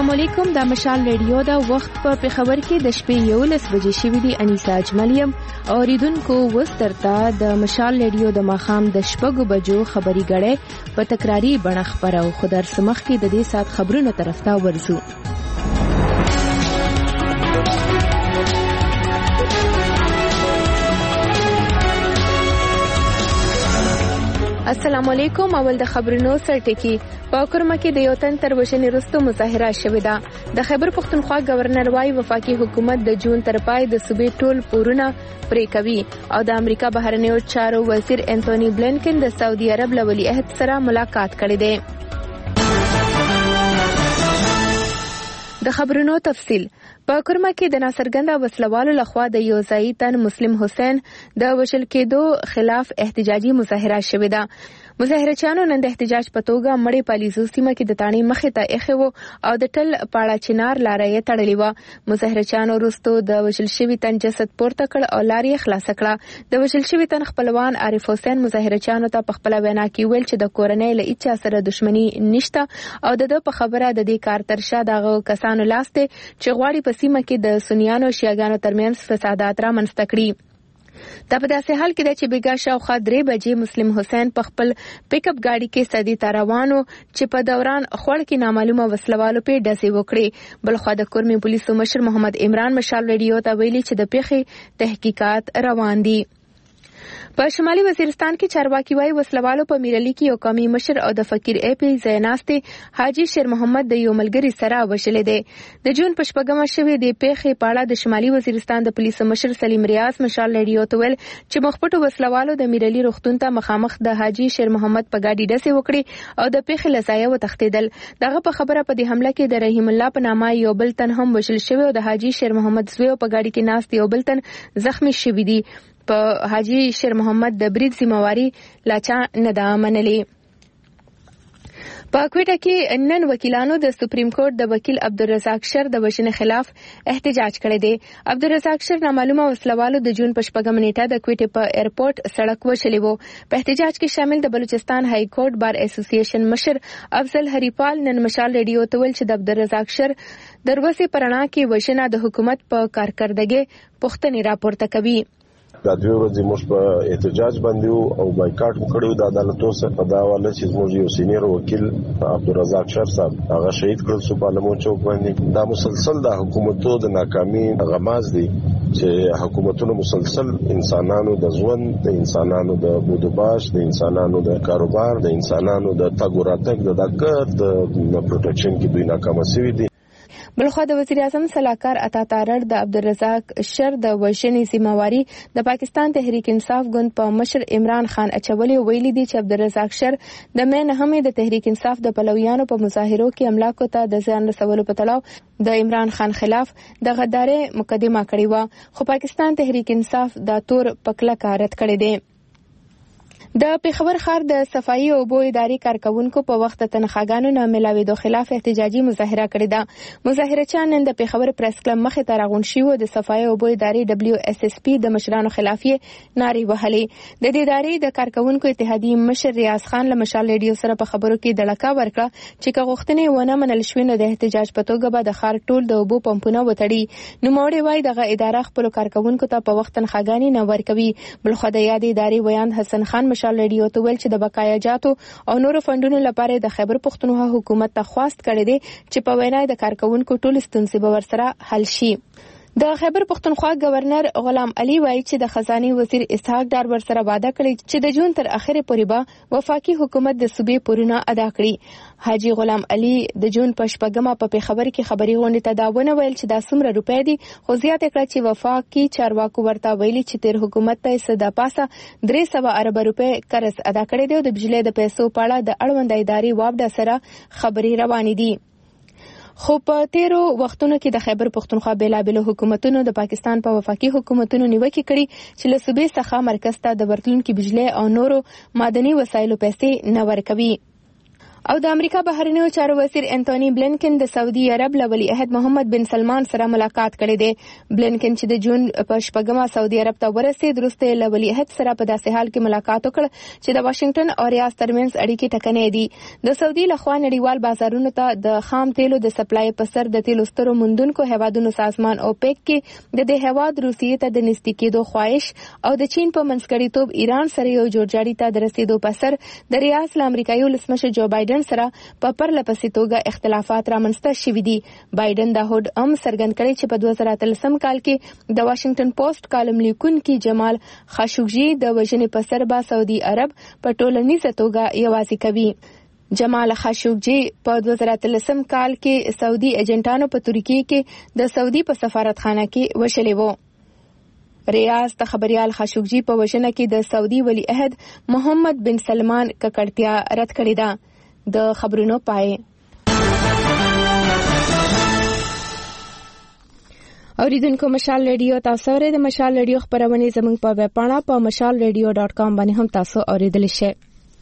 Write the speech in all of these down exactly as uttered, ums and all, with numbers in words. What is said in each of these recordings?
السلام علیکم. دا مشال ریډیو دا وخت په پېښور کې د شپې یولس بجې شوې دي. انیسا اجملیم اوریدونکو وسترتا د مشال ریډیو د ماخام د شپږو بجو خبري غړې په تکراری بڼه خبرو خو در سمخ کې د دې سات خبرونه طرف ته ورزو. السلام علیکم. اول د خبرونو سرټکی. په کرمه کې د یو تن تر وژنې وروسته مظاهره شوې ده. د خیبر پښتونخوا گورنر وايي وفاقي حکومت د جون تر پای د صوبې ټول پورونه پرې کوي او د امریکا بهرنیو چارو وزیر انټونی بلینکن د سعودي عرب له ولیعهد سره ملاقات کړی دی. د خبرونو تفصیل. په کرمه کې د ناصرګنده وسلوالو لخوا د یو ځایي تن مسلم حسین د وژل کېدو خلاف احتجاجي مظاهره شوې ده. مظاهرچیانو نن د احتجاج په توګه مړې پالیزو سیمه کې د تانی مخې ته ایښې وو او د ټل پاړه چنار لاره یې تړلې وه. مظاهرچیانو وروسته د وژل شوي تن جسد پورته کړ او لار یې خلاصه کړه. د وژل شوي تن خپلوان عارف حسین مظاهرچیانو ته په خپله وینا کې ویل چې د کورنۍ له هیچا سره دښمني نشته او د ده په خبره د دې کار تر شا دغه کسانو لاس دی چې غواړي په سیمه کې د سنیانو شیعاګانو ترمنځ فسادات رامنځته کړي. دا په داسې حال کې ده چې بیګا شاوخوا درې بجې مسلم حسین په خپل پیک اپ ګاډي کې سدي ته روانو چې په دوران خوړ کې نامعلومه وسلوالو په ډزې وکړې. بلخوا د کورمي پولیسو مشر محمد عمران مشال ریډیو ته ویلي چې د پیښې تحقیقات روان دي. په شمالي وزیرستان کې چارواکي وايي وسلوالو په میرلی کې یو قومي مشر او د فقیر ای پی زیناستي حاجی شیر محمد د یو ملګری سره وشلې دي. د جون په شپږمه شوې د پیښې په اړه د شمالي وزیرستان د پولیسو مشر سلیم ریاض مشال ریډیو ته ویل چې مخپټو وسلوالو د میرلی روغتون ته مخامخ د حاجی شیر محمد په ګاډي ډسې وکړي او د پیښې لځایه وتښتیدل. دغه په خبره په دې حمله کې د رحیم الله په نامه یو بل تن هم وشل شوی او د حاجی شیر محمد زوی په ګاډي کې ناست یو بل تن زخمی شوی دی. په حاجی شیر محمد د برید ذمہواری لاچا نه ده منلې. په کوټه کې نن وکیلانو د سپریم کورټ د وکیل عبدالرزاق شر د وژنې خلاف احتجاج کړی دی. عبدالرزاق شر نامعلومه وسلوالو د جون په شپږمه نیټه د کوټې په ایرپورټ سړک وشلی وو. په احتجاج کې شامل د بلوچستان های کورټ بار اسوسییشن مشر افضل هریپال نن مشال ریډیو ته ویل چې د عبدالرزاق شر دروسې پرانا کې وژنه د حکومت په کارکردګۍ پوښتنې راپورته کوي. دا دوی ورځې موږ په احتجاج باندې او بایکاټ وکړو د عدالتو سره په دا حواله چې موږ یو سینیر وکیل عبدالرزاق شر صاحب هغه شهید کړل سو په لمو چوک باندې. دا مسلسل د حکومتو د ناکامي غماز دي چې حکومتونو مسلسل انسانانو د ژوند د انسانانو د بودوباش د انسانانو د کاروبار د انسانانو د تګ راتګ د دغه د پروټیکشن کې دوی ناکام شوي دي. بلخوا د وزیر اعظم سلاکار عطا تارړ د عبدالرزاق شر د وژنې ذمہواری د پاکستان تحریک انصاف ګوند په مشر عمران خان اچولي ویلي دي چې عبدالرزاق شر د مې نهمې د تحریک انصاف د پلویانو په مظاهرو کې املاکو ته د ځان رسولو په تړاو د عمران خان خلاف د غدارۍ مقدمه کړې و خو پاکستان تحریک انصاف دا تور پکله کارت کړی دی. د پېښور ښار د صفایي اوبو ادارې کارکونکو په وخت تنخواګانو نه ملاوېدو خلاف احتجاجي مظاهره کړې ده. مظاهرچیان نن د پېښور پریس کلب مخې ته راغونډ شوي د صفایي اوبو ادارې ډبلیو اس اس پی د مشرانو خلاف یې نارې وهلې. د دې ادارې د کارکونکو اتحادیې مشر ریاض خان له مشال ریډیو سره په خبرو کې دړکه ورکړه چې که غوښتنې ونه منل شوې نو د احتجاج په توګه به د ښار ټول د اوبو پمپونه وتړي. نوموړی وایي دغه اداره خپلو کارکونکو ته په وخت تنخواګانې نه ورکوي. بلخوا د یادې ادارې ویاند حسن خان مشال ریډیو ته ویل چې د بقایا جاتو او نورو فندونو لپاره د خیبر پښتونخوا حکومت ته خواست کړی دی چې په وینا د کارکونکو ټول ستونزې به ورسره حل شي. د خیبر پښتونخوا گورنر غلام علي وایي چې د خزانه وزیر اسحاق ډار ورسره وعده کړې چې د جون تر اخره پورې به وفاقي حکومت د صوبې پورونه ادا کړي. حاجی غلام علي د جون په شپږمه په پېښور کې خبري غونډې ته دا ونه ویل چې دا څومره روپۍ دي خو زیاته کړه چې وفاقي چارواکو ورته ویلي چې تیر حکومت ته صدا پاسه درې سوه ارب روپۍ قرض ادا کړی دی او د بجلی د پیسو په اړه د اړوند ادارې وابډه سره خبري روانې دي. خو په تیرو وختونو کې د خیبر پښتونخوا بیلابېلو حکومتونو د پاکستان په وفاقي حکومتونو نیوکې کړي چې له صوبې څخه مرکز ته د ورتلونکي بجلی او نورو معدني وسایلو پیسې نه ورکوي. او د امریکا بهرنیو چارو وزیر انټونی بلینکن د سعودي عرب له ولیعهد محمد بن سلمان سره ملاقات کړی دی. بلینکن چې د جون په شپږمه سعودي عرب ته ورسېد وروسته له ولیعهد سره په داسې حال کې ملاقات وکړ چې د واشنگټن او ریاض ترمنځ اړیکې ټکنۍ دي. د سعودي لخوا نړیوال بازارونو ته د خام تیلو د سپلای په سر د تیلو سترو موندونکو هیوادونو سازمان اوپیک کې د دې هیواد روسیې ته د نږدې کېدو خواهش او د چین په منځګړیتوب ایران سره یو جوړجاړي ته د رسیدو په سر د ریاض له امریکایي ولسمشر جو بایدن سره په پرله پسې توګه اختلافات رامنځته شوي دي. بایدن دا هوډ هم څرګند کړی چې په دوه زره اتلسم کال کې د واشنگټن پوسټ کالم لیکونکي جمال خاشقجي د وژنې په سر به سعودي عرب په ټولنیزه توګه یوازې کوي. جمال خاشقجي په دوه زره اتلسم کال کې سعودي ایجنټانو په ترکیه کې د سعودي په سفارتخانه کې وشلې وو. ریاض ته خبريال خاشقجي په وژنه کې د سعودي ولیعهد محمد بن سلمان ککړتیا رد کړې ده. د خبرونو پای. اوریدونکو مشال ریډیو تاسو لرئ. د مشال ریډیو خبرونه زموږ په ویب پاڼه په مشال ریډیو ډاٹ کام باندې هم تاسو اوریدلی شئ.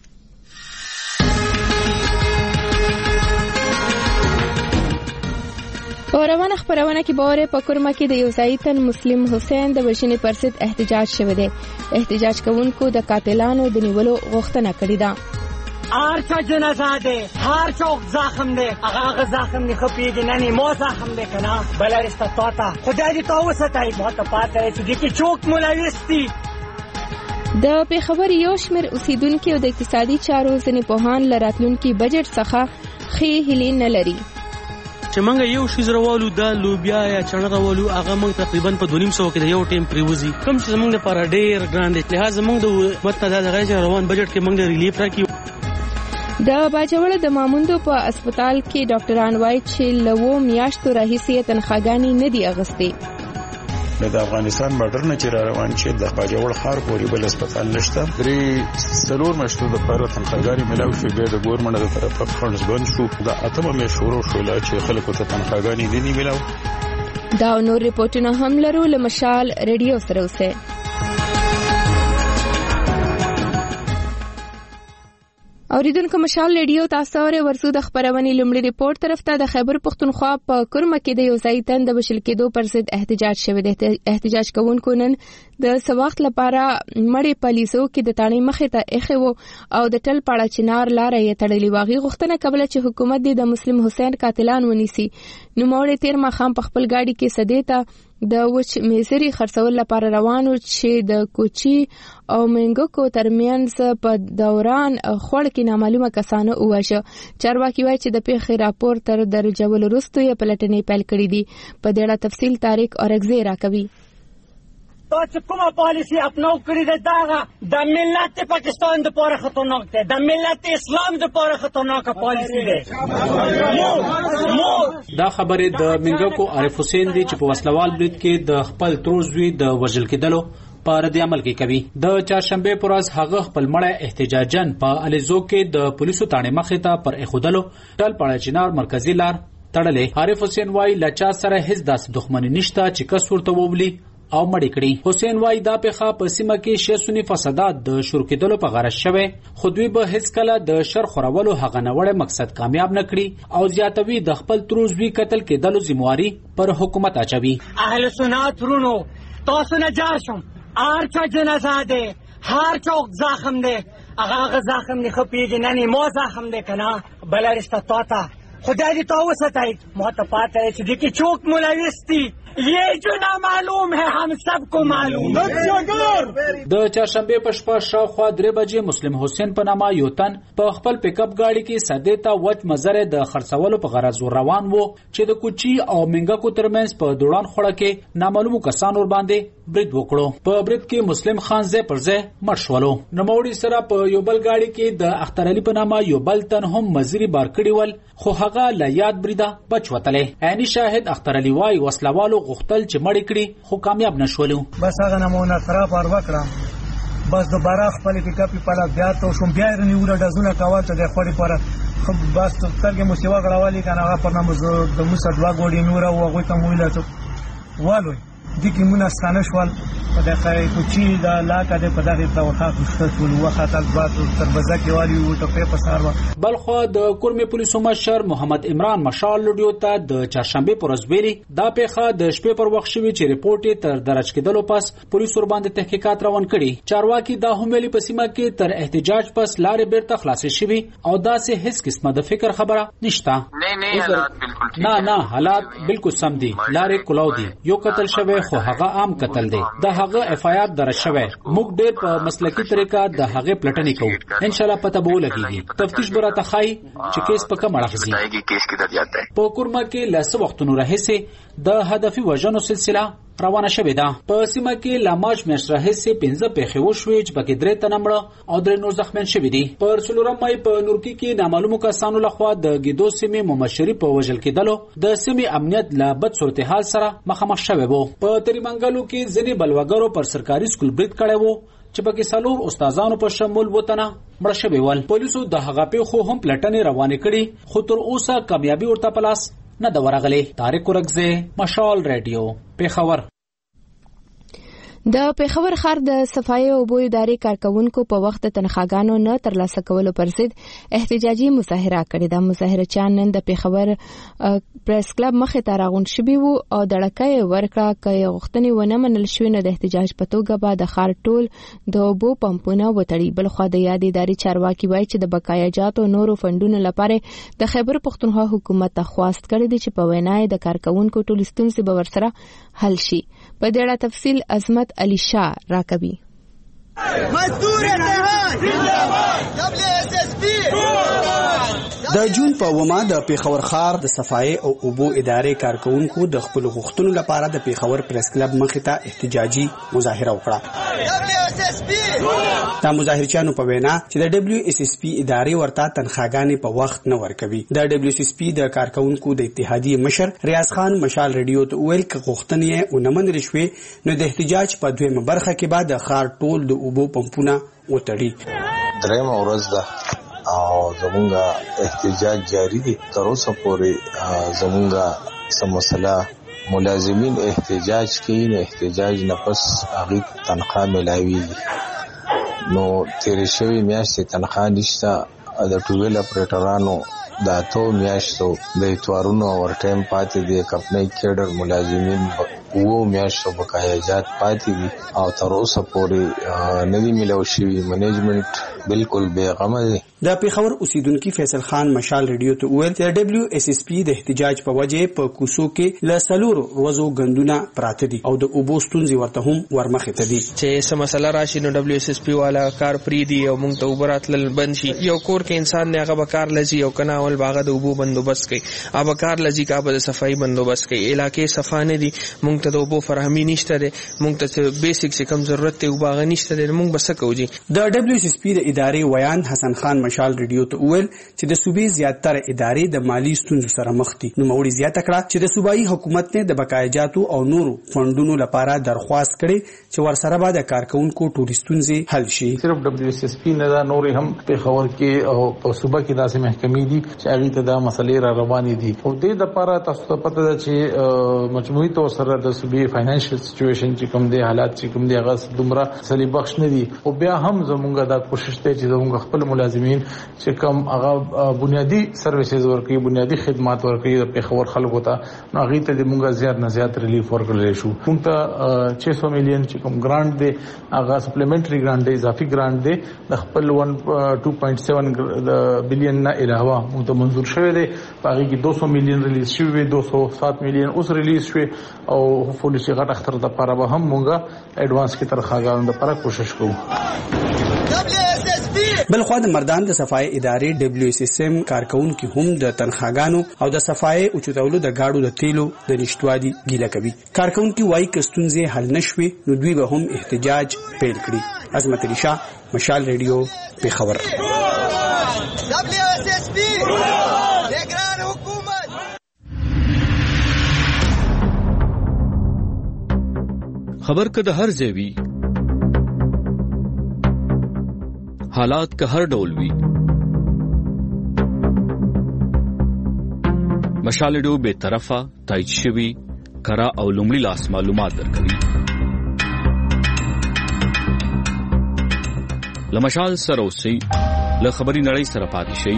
په روانه خبرونه کې باور په کورما کې د یو ځایتن مسلم حسین د وژنې پر ضد احتجاج شوه دی. احتجاج کوونکو د قاتلانو د نیولو غوښتنه کړې ده. هر چا جنازه ده، هر چا زخم ده، هغه زخم نه خپېږي نه نه مو زخم ده کنه بلارسته طاطا خدای دې تاسو ته مو ته پاتې چې کې چوک مولويستي. د پیښور یو شمېر اوسیدونکو د اقتصادي چارو ځینې پوهان لراتلونکي بجټ څخه خې هیلې نه لري. چې مونږ یو شی زرولو د لوبیا یا چڼه راولو هغه مونږ تقریبا په دوه نیم سو کې د یو ټیم پریوزي کوم چې مونږ لپاره ډېر ګران دي. لہذا مونږ د متنه د غیر روان بجټ کې مونږ ریلیف راکړو. د باجوړ د ماموندو په هسپتال کې ډاکټران وایي چې لوو میاشتو راهیسې تنخواګانې نه دي اغستې. د افغانستان بارډر نه چې را روان شي د باجوړ ښار پورې بل هسپتال نشته. درې څلور میاشتو لپاره تنخواګانې ملاوي شوې بیا د ګورنمنټ د طرفه فنډز بند شو. د اتمه میاشت شروع شوله چې خلکو ته تنخواګانې دي نه ملاوي. دا نور ریپورتونه هم لرو. له مشال ریډیو سره اوسئ. اوریدونکو مشال ریډیو تاسو اورئ. ورسو د خبرونې لومړی ریپورت طرف ته د خیبر پختونخوا په کورمه کې د یو ځای تن د وشل کېدو پر ضد احتجاج شوی دی. احتجاج کوونکو نن د سوخت لپاره مړې پالیسو کې د تانې مخې ته ایښې وو او د ټل پاړه چنار لارې یې تړلې واغې غوښتنه کوله چې حکومت د مسلم حسین قاتلان ونیسي. نو موړې تیر مخام په خپل گاډي کې سدې ته د وچ میزری خرڅول لپاره روانو چې د کوچی او منګکو ترمنځ په دوران خوړ کې نامعلومه کسانو وواژه. چارواکي وایي چې د پیښې راپور تر درجول وروسته یې پلټنې پیل کړې دي. په دې اړه تفصیل طارق اورګزی راکوي. دا چې کومه پالیسي اپناو کړې ده دا د ملت پاکستان د پاره خطرناک ده، د ملت اسلام د پاره خطرناک پالیسي ده. دا خبره د منګکو عارف حسین دی چې په وسلوال برید کې د خپل تروزوی د وژل کېدلو په رد عمل کې کوي. د چهارشنبه پر ورځ هغه خپل مړی احتجاجاً په الیزو کې د پولیسو تانې مخې ته پر اخودلو ټل پاړه چنار مرکزی لار تړلې. عارف حسین وایي لچا سره هیڅ داسې دښمنی نشته چې کس ورته وولي او مړی کړي. حسین وای دا پیخه په سیمه کې شیسونی فسادات د شروع کېدلو په غرض شوه. خو دوی به هیڅ کله د شر خورولو هغه نوړې مقصد کامیاب نکړي او زیاتوي د خپل تروزوی قتل کېدلو ذمہواری پر حکومت اچوي. اهل سنت رونو تاسو نه جاشم هر چا جنازه ده، هر چا زخم ده، هغه زخم نه خپېږي نه نه مو زخم ده کنه بلارسته طاطا خدای دې تاسو ته مو ته پاتې چې دې کې چوک مولويستي. یہ جو نہ معلوم ہے ہم سب کو معلوم. د چهارشنبه په شپه شاوخوا درې بجې مسلم حسین په نامه یو تن په خپل پیک اپ گاډي کې سدې ته وچ مزره د خرڅولو په غرض روان وو چې د کوچی او منګکو ترمنځ په دوړان خوړه کې نامعلوم کسان ور باندې برید وکړو. په برید کې مسلم خان زه پر زه مړ شولو. نوموړي سره په یو بل گاډي کې د اختر علي په نامه یو بل تن هم مزری بار کړی ول خو هغه لا یاد بریده بچ وتلې. عیني شاهد اختر علي وای وسلوالو غختل چې مړی کړي خو کامیاب نشولو. بس هغه نمونه خراب اور وکړه بس دوباره خپل پیک اپ په لا بیا ته شوم بیا رنی وړه دزونه کاوه ته د خوري پر خو بس ترګه مو سیوا غړوالي کنه هغه پر نامه د موسی دوا ګوډي نور او هغه ته مویل ته والو دي کې مونږ ستانه شول په دغه کوچی دا لاکه د په دغه په وخت مستقبل وخت البات تر بازار کې والی او ټپه په ساروا بلخو د کورمي پولیسو مشر محمد عمران مشال لډیو ته د چهارشنبه پر ورځ ویلي دا پیښه د شپې پر وخت شوی چې ریپورت تر درج کېدلو پس پولیس ور باندې تحقیقات روان کړي. چارواکي دا هم ویلي په سیمه کې تر احتجاج پس لارې بیرته خلاصې شوي او دا سه هیڅ قسمه د فکر خبره نشته. نه نه حالات بالکل ٹھیک نه نه حالات بالکل سم دي. لارې کلاو دي. یو قتل شوی خو هغه عام قتل دی. دا هغه اف آی آر درج شوی. موږ ډېر په مسلکي طریقه د هغه پلټنې کوو. ان شاء الله پته به ولګيږي. تفتیش براته خای چې کیس په کوم اړه ځي. کیس کې درجه ده. په کورما کې لاس وختونو راهسه د هدفي وژنو سلسله روانه شوې ده. په سیمه کې لاماج میاشت راهسه پنځه پیښې وشوې چې پکې درې تنه مړه او درې نور زخمیان شوي دي. پر څلورم مای په نورکی کې نامعلومو کسانو لخوا د ګیدو سیمې ممشري په وژل کېدلو د سیمې امنیت لا بد صورتحال سره مخامخ شوی وو. په تریمنګلو کې ځینې بلوګرو پر سرکاري سکول برید کړی وو چې پکې څلور استادانو په شمول وطنه مړه شوي ول. پولیسو د هغه پیښو هم پلټنې روانې کړي خو تر اوسه کامیابي ورته په لاس نه ده ورغلې. طارق ورکزه، مشال رادیو، پیښور. د پیښور ښار د صفایي او اوبو ادارې کارکونکو په وخت د تنخواګانو نه ترلاسه کولو پر ضد احتجاجي مظاهره کړې ده. مظاهرچیان نن د پیښور پریس کلب مخې ته راغونډ شوي وو او دړکه ورکړه که غوښتنې ونه منل شوې نو د احتجاج په توګه به د ښار ټول د اوبو پمپونه وتړي. بلخوا د یادې ادارې چارواکي وایي چې د بقایا جاتو نورو فندونو لپاره د خیبر پښتونخوا حکومت ته خواست کړی دی چې په وینا یې د کارکونکو ټول ستونزې به ورسره حل شي. په دې اړه تفصیل عظمت علي شاه راکوي. مزدور اتحاد زنده‌باد دبليو اس اس پی. د جون په ومه د پیښور ښار د صفایي او اوبو ادارې کارکونکو د خپل غوښتنو لپاره د پیښور پریس کلب مخې ته احتجاجي مظاهره وکړه. دبليو اس اس پی دا مظاهرچیانو په وینا چې د دبليو اس اس پی ادارې ورته تنخواګانې په وخت نه ورکوي. د دبليو اس اس پی د کارکونکو د اتحادیې مشر ریاض خان مشال رادیو ته ویل چې غوښتنې یې ونه منل شوې نو د احتجاج په دویمه برخه کې بعد د ښار ټول د اوبو پمپونه وتړي. درېمه ورځ ده او زمونږ احتجاج جاری دی. تر اوسه پورې زمونږ سم مسله ملازمین احتجاج کوي نو احتجاج نه پس هغه تنخواه ملاویږي. نو تیرې شوې میاشتې تنخواه نشته. د ټویل اپریټرانو د اتو میاشتو د اتوارونو اور ټایم پاتې دی. کمپنۍ کېډر ملازمین وو میاشتو بقایاجات پاتې دي او تر اوسه پورې نه دي ملاو شوي. منیجمنت بالکل بې غمه دی. د پیښور اوسیدونکو فیصل خان مشال رادیو ته وویل چې دبليو اس اس پی د احتجاج په وجه په کوسو کې ل سلور ورځو غندونه پراته دي او د اوبو ستونزې ورته هم ورمخې ته دي. چې سم مسله راشي نو دبليو اس اس پی والا کار پری دی او موږ ته وبرات لل بند شي. یو کور کې انسان نه هغه کار لزی او کنه ول باغ د اوبو بندوبست کوي. اب کار لزی کا به صفائی بندوبست کوي. علاقې صفانه دي. موږ ته د اوبو فراهمي نشته ده. موږ ته بیسیک څه کم ضرورت ته وباغ نشته ده. موږ بس کوو جی. د دبليو اس اس پی د ادارې ویان حسن خان مشال رادیو ته ویل چې د صوبې زیاتره ادارې د مالی ستونزو سره مخ دي. نو موري زیاته کړه چې د صوبایي حکومت نه د بقایا جاتو او نورو فندونو لپاره درخواست کړي چې ورسره به د کارکونکو ټول ستونزې حل شي. صرف دبليو اس اس پی نه دا نور هم په خبر کې او په صوبه کې داسې محکمې دي چې هغه ته دا مسلې را روانې دي. او د لپاره تاسو ته پته ده چې مجموعي تور سره د صوبې فاینانشل سچويشن چې کوم دي حالات چې کوم دي هغه دومره سلی بخش نه دي. او بیا هم زمونږ دا کوشش ته چې زمونږ خپل ملازمین چې کوم هغه بنیادی سرویسز ورکوي بنیادی خدمات ورکوي د پیښور خلکو ته نو هغه ته د مونږه زیات نه زیات ریلیف ورکړل شو. مونږ ته چھ سو میلیون چې کوم ګرانټ دی هغه سپلیمنټری ګرانټ دی اضافي ګرانټ دی د خپل ټو پوینټ سیون بلین نه علاوه مونږ ته منظور شوی دی. هغه کې دو سو میلیون ریلیز شوی دو سو سات میلیون اوس ریلیز شوی او هوپفلی چې غټ اختر د لپاره به هم مونږه اډوانس کې ترخواګانو لپاره کوشش کوو. بلخوا د مردان د صفای ادارې دبليو اس اس ام کارکونکو هم د تنخواګانو او د صفای او چتولو د گاډو د تیلو د نشټوادي ګیله کوي. کارکونکو وايي ک ستونزې حل نشوي نو دوی به هم احتجاج پیل کړي. عظمت علي شاه، مشال رادیو، پیښور. دبليو اس اس پی نگران حکومت. خبر کده هر ځای حالات که هر ډول وي مشال رادیو به طرفه تایید شوی کره او لومړي لاس معلومات درکوي. لمشال سره اوسئ، له خبري نړۍ سره پاتې شئ.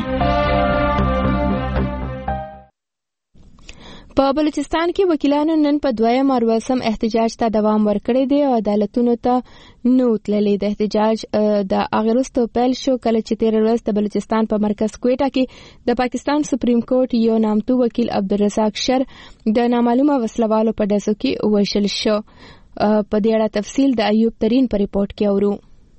په بلوچستان کې وکیلانو نن په دویم اروسم احتجاج ته دوام ورکړی دی او عدالتونو ته نو تللی. د احتجاج د اغرستو پیل شو کله چې تیر ورځ د بلوچستان په مرکز کویټه کې د پاکستان سپریم کورټ یو نامتو وکیل عبدالرزاق شر د نامعلومه وسلوالو په ډزو کې وژل شو. په دې اړه تفصیل د ایوب ترین په ریپورت کې اورو.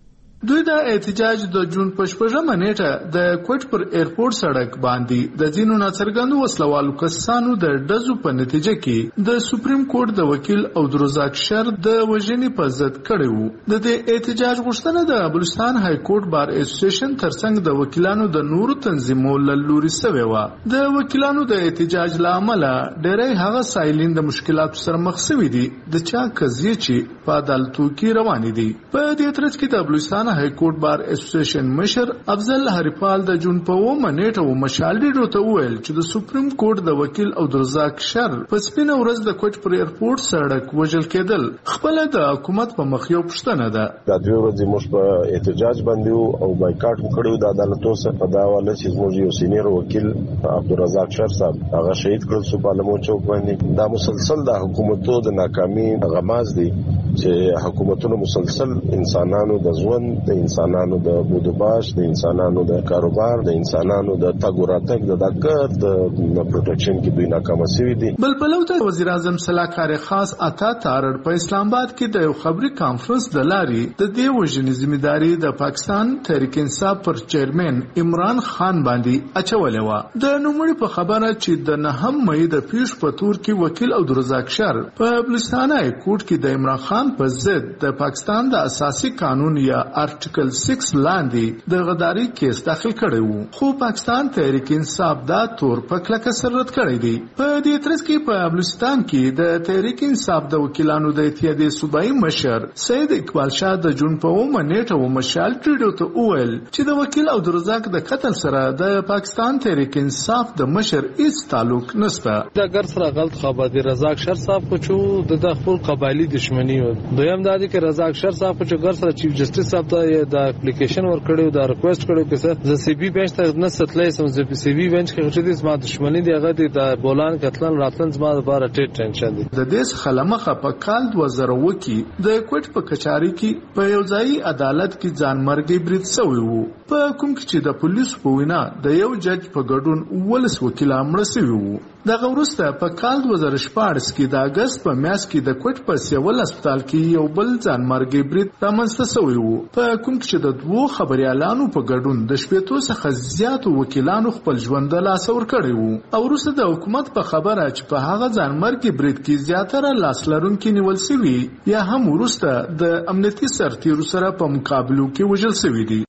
دوی د احتجاج د جون په شپږمه نیټه د کوټ پر ایرپورټ سړک باندې د ځینو ناڅرګندو وسلوالو کسانو د ډزو په نتیجه کې د سپریم کورټ د وکیل عبدالرزاق شر د وژنې په ضد کړی وو. د دې احتجاج غوښتنه د بلوچستان های کورټ بار اسوسییشن ترڅنګ د وکیلانو د نورو تنظیمونو له لوري شوې وه. د وکیلانو د احتجاج له امله ډېری هغه سایلین د مشکلاتو سره مخ شوي دي د چا قضیې چې په عدالتو کې روانې دي. په دې ترڅ کې د بلوچستان های کورټ بار اسوسییشن مشر افضل هریپال د جون په اومه نیټه و مشال ډیډو ته وویل چې د سپریم کورټ د وکیل عبدالرزاق شر په سپینه ورځ د کوټ پر ایرپورټ سړک وژل کېدل خپل د حکومت په مخ یو پوښتنه ده. دا دوه ورځې موږ په احتجاج باندې او بایکاټ وکړو د عدالتو سره په دا حواله چې موږ یو سینیر وکیل عبدالرزاق شر صاحب هغه شهید کړل سو پارلمان چوک باندې. دا مسلسل د حکومتو د ناکامي غماز دي چې حکومتونو مسلسل انسانانو د ژوند د انسانانو د بودباش د انسانانو د کاروبار د انسانانو د تګ راتګ د دګر د پروټیکشن کې دوی ناکام شوي دي. بل بلو ته وزیر اعظم صلاحکار خاص عطا تارړ په اسلام آباد کې د یو خبري کانفرنس د لاري د دې وژنې ذمہداري د پاکستان تحریک انصاف پر چیرمن عمران خان باندې اچولې و. د نوموړي په خبره چې د نهم مې د پیښ په تور کې وکیل عبدالرزاق شر په بلوچستان های کورټ کې د عمران خان په ضد د پاکستان د اساسي قانون یا آرټیکل سکس لاندې د غداري کیس داخل کړی وو، خو پاکستان تحریک انصاف دا تور په کلکه سر رد کړی دی. په دې ترڅ کې په بلوچستان کې د تحریک انصاف د وکیلانو د اتحادیې صوبایي مشر سید اقبال شاه د جون په اومه نیټه و مشال ټریډو ته وویل چې د وکیل عبدالرزاق د قتل سره د پاکستان تحریک انصاف د مشر هیڅ تعلق نشته. دا ګر سره غلط خبر دی. رزاق شر صاحب کو چې د خپل قبایلی دښمنی و. دویم دا دی چې رزاق شر صاحب کو چې ګر سره چیف جسټس صاحب ته د اپلیکیشن ور کړو دا ریکوست کړو چې زه سی بي بنچ ته نه ستلې سم زه سی بي بنچ کې چې د ما دښمنی دی هغه د بولان قتلن راتلن زما لپاره ټیټ ټینشن دی. د دې خلمخه په کال دوه زره اووه کې د کوټ په کچاري کې په یو ځای عدالت کې ځانمرګي برید شوی وو، په کوم کې چې د پولیسو په وینا د یو جج په ګډون ولس وکیل مړ شوی وو. دغه وروسته په کال دوه زره شپږ کې د اگست په میاشت کې د کوټ په سیول هسپتال کې یو بل ځانمرګي برید رامنځته شوی وو، په کوم کې چې د دوه خبريالانو په ګډون د شپېتو څخه زیاتو وکیلانو خپل ژوند د لاس ور کړی وو. او وروسته د حکومت په خبره چې په هغه ځانمرګي برید کې زیاتره لاس لرونکي نیول شوي یا هم وروسته د امنیتي سرتیرو سره په مقابلو کې وژل شوي دي.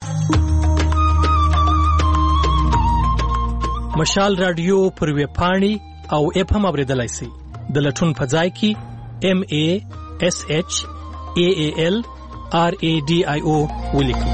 مشال رادیو پر ویبپاڼې او اپ هم اوریدلای شئ. د لټون په ځای کې ام ا اس اچ ا ا ال آر ا ډي آی او ولیکئ.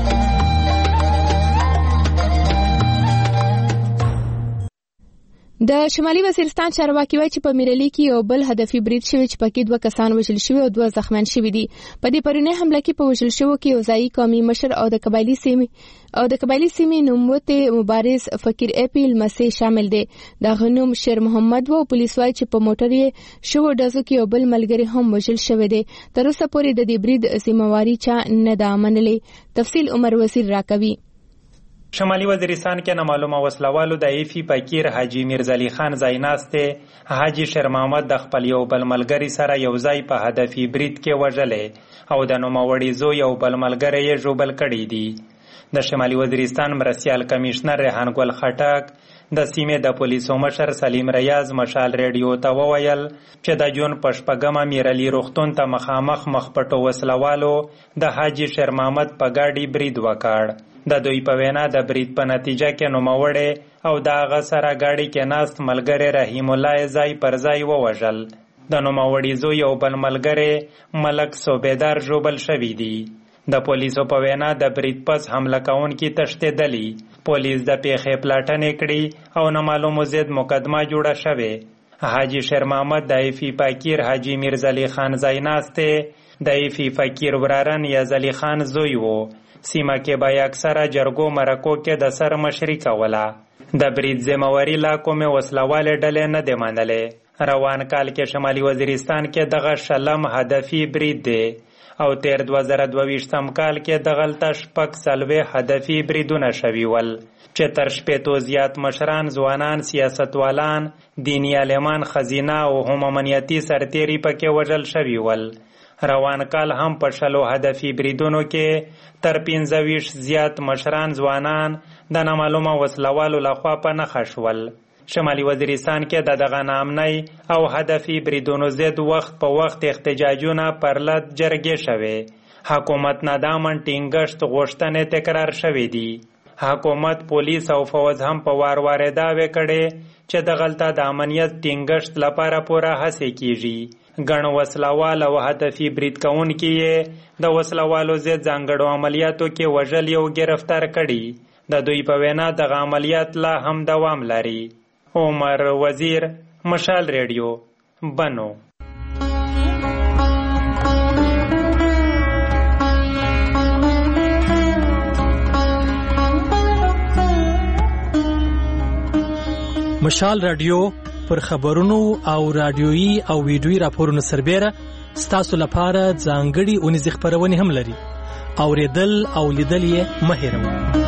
د شمالي وزیرستان چارواکي وایي چې په میرالي کې یو بل هدفي برید شوی چې پکې دوه کسان وژل شوي او دوه زخمیان شوي دي. په دې پرونی حمله کې په وژل شوو کې یو ځایي قومي مشر او د قبایلي سیمې او د قبایلي سیمې نوموتی مبارز فقیر اپی لمسی شامل دي. دا غنوم شیر محمد وو. پولیس وایي چې په موټر یې شو ډزو کې یو بل ملګری هم وژل شوی دی. تر اوسه پورې د دې برید ذمہواری چا نه ده منلې. تفصیل عمر وزیر راکوي. شمالي وزیرستان کې نامعلومه وسلوالو د ایفی فقیر حاجی میرزا علی خان ځایناسته حاجی شیر محمد د خپل یو بل ملګری سره یو ځای په هدفي برید کې وژلې او د نوموړي زوی یو بل ملګری یې ژوبل کړی دی. د شمالي وزیرستان مرستیال کمشنر ریحان ګل خټک د سیمې د پولیسو مشر سلیم ریاض مشال ریډیو ته وویل چې د جون په شپږمه میرالي روغتون ته مخامخ مخ پټو وسلوالو د حاجی شیر محمد په ګاډي برید وکړ. د دوی په وینا د برید په نتیجه کې نوموړی او د هغه سره ګاډي کې ناست ملګری رحیم الله ځای پر ځای ووژل. د نوموړي زوی یو بل ملګری ملک صوبیدار ژوبل شوي دي. د پولیسو په وینا د برید پس حمله کوونکي تښتېدلي. پولیس د پیښې پلاټنې کړي او نامعلومو ضد مقدمه جوړه شوې. حاجی شیر محمد د ایفی فقیر حاجی میرزلی خان ځایناسته د ایفی فقیر ورارن یزلی خان زوی وو. سیمه کې به اکثره جرګو مرکو کې د سر مشري کوله. د برید ذمہواری لا کومې وسلواله ډلې نه دی منلې. روان کال کې شمالي وزیرستان کې دغه شلم هدفي برید دی او تیر دوه زره دوهویشتم کال کې دغلته شپږ څلوېښت هدفي بریدونه شوي ول چې تر شپېتو زیات مشران، ځوانان، سیاستوالان، دیني عالمان، خزینه او هم امنیتي سرتیري پکې وژل شوي ول. روان کال هم په شلو هدفي بریدونو کې تر پنځه ویشت زیات مشران، ځوانان د نامعلومه وسلوالو لخوا په نښه شول. شمالي وزیرستان کې د دغه ناامنۍ او هدفي بریدونو ضد وخت په وخت احتجاجونه پر لد جرګې شوې. حکومت نه د امن ټینګښت غوښتنې تکرار شوې دي. حکومت، پولیس او فوج هم په وار وار دعوې کړې چې دغلته د امنیت ټینګښت لپاره پوره هڅې کیږي. ګڼ وسلوال او هدفي برید کوونکي یې د وسلوالو ضد ځانګړو عملیاتو کې وژلي او گرفتار کړي. د دوی په وینا دغه عملیات لا هم دوام لري. عمر وزیر، مشال ریډیو، بنو. مشال رادیو پر خبرونو او رادیویي او ویډیویي راپورونو سربېره ستاسو لپاره ځانګړي اونیزې خپرونې هم لري. اورېدل او لیدل یې مه هېروئ.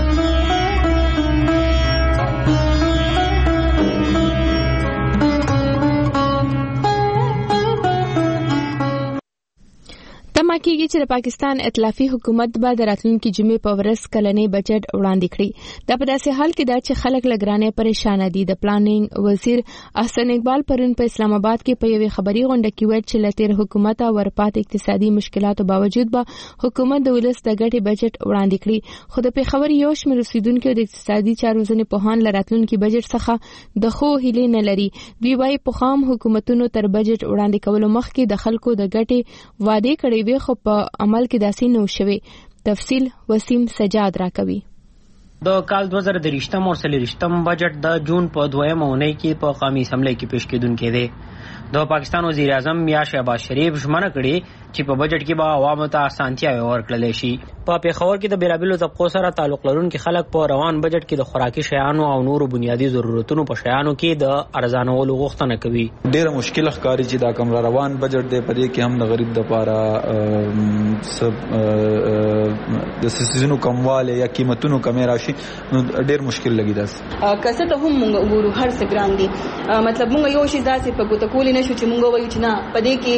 تمه کېږي چې د پاکستان ائتلافي حکومت به د راتلونکي جمعې په ورځ کلنی بجټ وړاندې کړي. دا په داسې حال کې ده چې خلک له ګرانۍ پریشانه دي. د پلانینګ وزیر احسن اقبال پرون په اسلام آباد کې په یوې خبري غونډه کې ویل چې له تېر حکومت ورپات اقتصادي مشکلاتو باوجود به حکومت د ولس د ګټې بجټ وړاندې کړي. خو د پېښور یو شمېر اوسیدونکو د اقتصادي چارو ځینې پوهان له راتلونکي بجټ څخه د ښو هیلې نه لري. دوی وایي پخوا هم حکومتونو تر بجټ وړاندې کولو مخکې د خلکو د ګټې وعدې کړې خو په عمل کې داسې نه شوي. تفصیل وسیم سجاد راکوي. د کال دوه زره دېرشتم او څلېرویشتم بجټ د جون په دویمه اونۍ کې په قومي اسمبلۍ کې پیش کېدونکی دی. د پاکستان وزیر اعظم میا شهباز شریف ژمنه کړې چې په بجټ کې به عوامو ته اسانتیاوې ورکړل شي. په پېښور کې د بیلابیلو طبقو سره تعلق لرونکي خلک په روان بجټ کې د خوراکي شیانو او نورو بنیادي ضرورتونو په شیانو کې د ارزانولو غوښتنه کوي. ډېره مشکل ښکاري چې دا کوم روان بجټ دی، په دې کې هم د غریب دپاره د سیزونو کموالی یا قیمتونو کمی راشي، نو ډېر مشکل لګي. داسې که څه ته هم مونږ وګورو هر څه ګران دي. مطلب مونږ یو شی داسې په ګوته کولی نه شو چې مونږ وایو چې نه په دې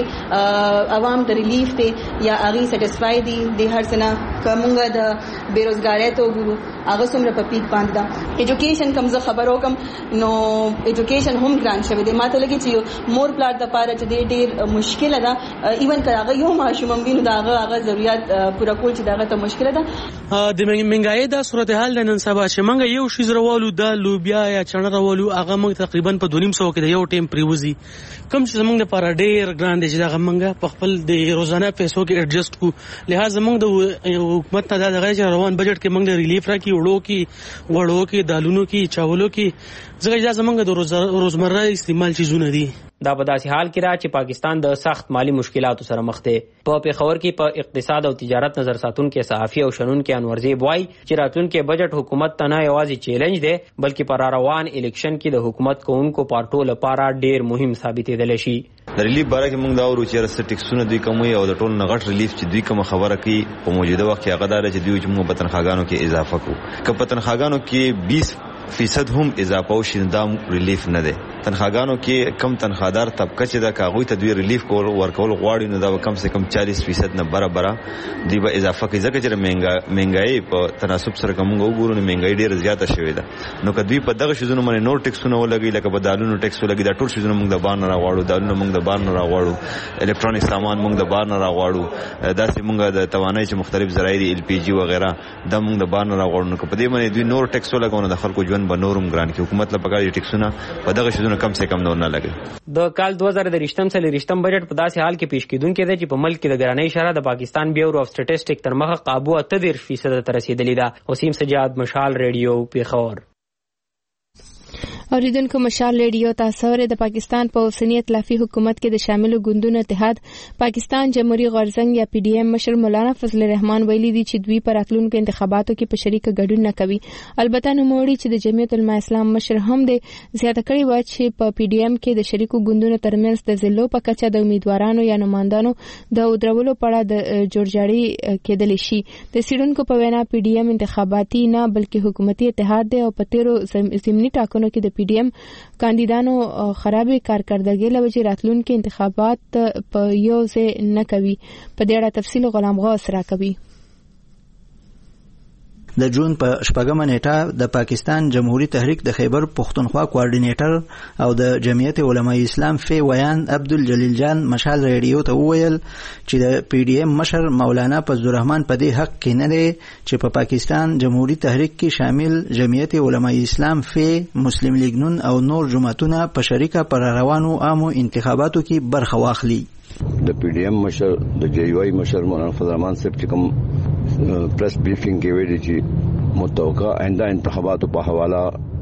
کې عوام ته ریلیف دی یا هغې سیټسفای دي د هر څه نه. که مونږ د بېروزګارۍ ته وګورو هغه څومره په پیک باندې ده. ایجوکیشن کوم زه خبر وکم نو ایجوکیشن هم ګران شوی دی. ماته لګي چې مور پلار دپاره چې دی ډېر مشکله ده. ایون که هغه یو ماشوم هم وي نو د هغه هغه ضرورت پوره کول چې د هغه ته مشکله ده. د مهنګایۍ دا صورتحال د نن سبا چې موږ یو شي راوالو د لوبیا یا چڼه راوالو هغه موږ تقریبا په دوه نیم سوه کې د یو ټیم پریوزي. کوم چې زموږ لپاره ډېر ګران دی چې دغه موږ په خپل د روزانه پیسو کې ایډجسټ کړو. لہذا موږ د حکومت نه دا دغه چې روان بجټ کې موږ ریلیف راکړي وړو کې غوړو کې دالونو کې چاولو کې ځکه دا زموږ د روزمره استعمال چیزونه دي. دا په داسې حال کې را چې پاکستان د سخت مالی مشکلاتو سره مخ دی. په پېښور کې په اقتصاد او تجارت نظر ساتونکي صحافي او شنونکي انورزیب وایي چې راتلونکي بجټ حکومت ته نه یوازې چیلنج دی بلکې په راروان الیکشن کې د حکومت کوونکو پارټو لپاره ډېر مهم ثابتېدلی شي. د ریلیف باره کې موږ دا وایو چې رسته ټیکسونه دوی کموي او د ټولو نه غټ ریلیف چې دوی کومه خبره کوي په موجوده وخت کې هغه دا دی چې دوی چې موږ په تنخواګانو کې اضافه کړو. که په تنخواګانو کې بیس فیصد هم اضافه وشي دا ریلیف نه دی. تنخواګانو کې کم تنخوادار طبقه چې دا کاغوی ته دوی ریلیف کول ورکول غواړي نو دا به کم سے کم چالیس فیصد نه برابره دوی به اضافه کوي. ځکه چې مهنګایي په تناسب سره که موږ وګورو نو مهنګایي ډېره زیاته شوې ده. نو که دوی په دغه شیزونو باندې نور ټیکسونه ولګوي لکه په دالونو ټیکس ولګي، دا ټول شیزونه موږ د بار نه راغواړو، دالونه موږ د بار نه راغواړو، الکترونیک سامان موږ د بار نه راغواړو، داسې موږ د توانایي چې مختلف ذرایع دي ال پی جي وغیره دا موږ د بار نه راغواړو. نو که په دې باندې دوی نور ټیکس ولګوي نو د خلکو ژوند به نور ګران کې. حکومت له پکار ټیکسونه په دغه شیزونو کم سے کم نور نه لګي. د کال دوه زره دېرشتم څلېرویشتم بجټ په داسې حال کې پیش کېدونکی دی چې په ملک کې د ګرانۍ شرح د پاکستان بیورو اف سټیټسټک تر مخه قابو اته دېرش فیصده ته رسېدلې ده. وسیم سجاد، مشال ریډیو، پېښور. اوریدونکو مشال ریډیو تاسو ور د پاکستان په اوسنی ائتلافي حکومت کې د شامل ګوندونو اتحاد پاکستان جمهوریت غورځنګ یا پی ډی ایم مشر مولانا فضل الرحمن ویلي دي چې دوی پر راتلونکو انتخاباتو کې په شریک ګډون نه کوي. البته نو موړي چې د جمعیت العلماء اسلام مشر هم د زیاته کړي و چې په پی ډی ایم کې د شریکو ګوندونو ترمنځ د ضلعو په کچه د امیدوارانو یا نمائندانو د ودرولو په اړه د جوړجاړي کېدل شي. د سیډونکو په وینا پی ډی ایم انتخاباتي نه بلکې حکومتي اتحاد دی او په تیرو ضمني ټاکنو کې د پی ډی ایم کاندیدانو خرابې کارکردګۍ لوجې راتلونکي انتخابات په یو ځای نه کوي. په دې اړه تفصیل غلام غوث راکوي. د جون په شپږمه نیټه د پاکستان جمهوریت تحریک د خیبر پختونخوا کوارډینیټر او د جمعیت علماء اسلام فی ویان عبدالجلیل جان مشال ریډیو ته وویل چې د پی ډی ایم مشر مولانا فضل الرحمن په دې حق کې نه دی چې په پاکستان جمهوریت تحریک کې شامل جمعیت علماء اسلام فی مسلم لیگ نون او نور جماعتونه په شریکه پر روانو عامو انتخاباتو کې برخه واخلي. د پی ډی ایم مشر د جی واي مشر مولانا فضل الرحمن صاحب چې کوم پریس بریفینګ کې ویلي چې متوقع آئنده انتخاباتو په حواله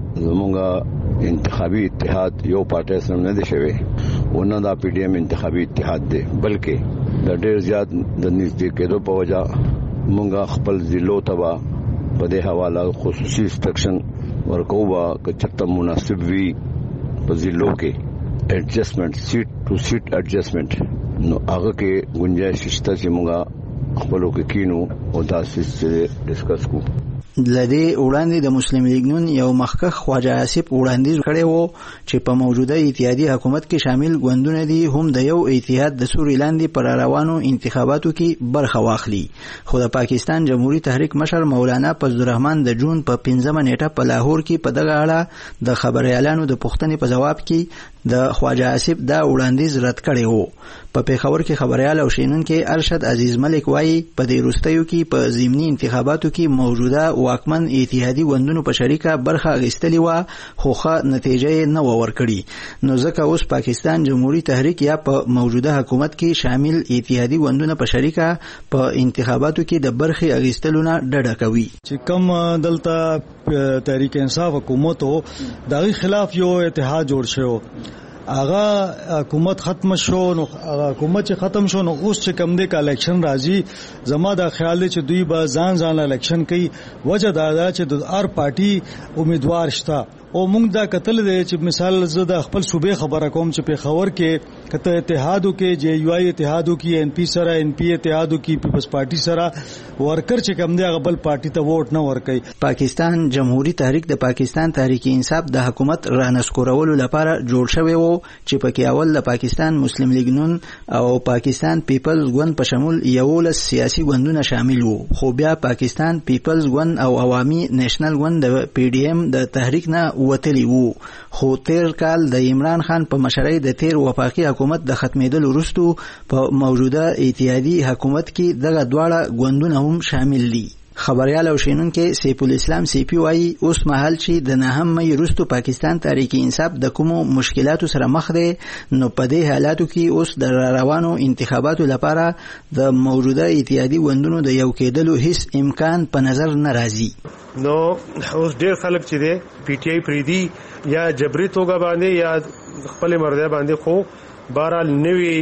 زموږ انتخابي اتحاد یو پارټي سره نه دی شوی ونه دا پی ډی ایم انتخابي اتحاد دی بلکې د ډېر زیات د نږدې کېدو په وجه موږ خپل ضلعو ته په دې حواله خصوصي انسټرکشن ورکوو که چېرته مناسب وي په ضلعو کې ایڈجسټمنٹ سیټ ټو سیټ ایڈجسټمنٹ نو هغه کې گنجائش شته چې موږ خپلو کې کینو او داسې ډسکس کو. لدې وړاندې د مسلم لیگ نون یو مخکښ خواجه آصف وړاندیز کړی وو چې په موجوده اتحادي حکومت کې شامل ګوندونه دي هم د یو اتحاد د سوري لاندې پر روانو انتخاباتو کې برخه واخلي. خو د پاکستان جمهوریت تحریک مشر مولانا فضل الرحمن د جون په پنځمه نیټه په لاهور کې په دغه اړه د خبريالانو د پوښتنې په جواب کې د خواجه آصف دا وړاندیز رد کړی وو. په پیښور کې خبريال او شینونکو ارشد عزیز ملک وایي په دې وروستیو کې په ضمني انتخاباتو کې موجوده واکمن اتحادي ګوندونو په شریکه برخه اخیستلې و خو ښه نتیجه نه و ورکړي نو ځکه اوس پاکستان جمهوریت تحریک یا په موجوده حکومت کې شامل اتحادي ګوندونه په شریکه په انتخاباتو کې د برخه اخیستلو نه ډډه کوي. چې کوم دلته تحریک انصاف حکومت هو دغه خلاف یو اتحاد جوړ شو هغه حکومت ختم شو نو هغه حکومت چې ختم شو نو اوس چې کم دی کا الیکشن راځي زما دا خیال دی چې دوی به ځان ځان الیکشن کوي وجه دا ده چې د هر پارټي امیدوار شته او موږ دا کتل دی چې مثال زه د خپل صوبې خبره کوم چې په خبر کې کته اتحادو کې جی یو ای اتحادو کې ان پی سره ان پی اتحادو کې پیپلز پارټي سره ورکر چې کم دی هغه بل پارټي ته ووټ نه ورکوي. پاکستان جمهوریت تحریک د پاکستان تحریک انصاف د حکومت رانسکورولو لپاره جوړ شوی وو چې پکې اول د پاکستان مسلم لیگ نون او پاکستان پیپلز ګوند په شمول یولس سیاسي ګوندونه شامل وو خو بیا پاکستان پیپلز ګوند او عوامي نېشنل ګوند د پی ډی ایم د تحریک نه وتلی وو. خو تیر کال د عمران خان په مشرۍ د تیر وفاقي حکومت د ختمېدلو وروسته په موجوده اتحادي حکومت کې دغه دواړه ګوندونه هم شامل دي. خبريال او شینونکو سیف الاسلام سی پی وايي اوس مهال چې د نهم مې وروسته پاکستان تحریک انصاف د کومو مشکلاتو سره مخ دی نو په دې حالاتو کې اوس د روانو انتخاباتو لپاره د موجوده اتحادي ګوندونو د یو کېدلو هیڅ امکان په نظر نه راځي. نو اوس ډېر خلک چې دی پی ټی آی پریدي یا جبري توګه باندې یا خپل مرده باندې خو بهرحال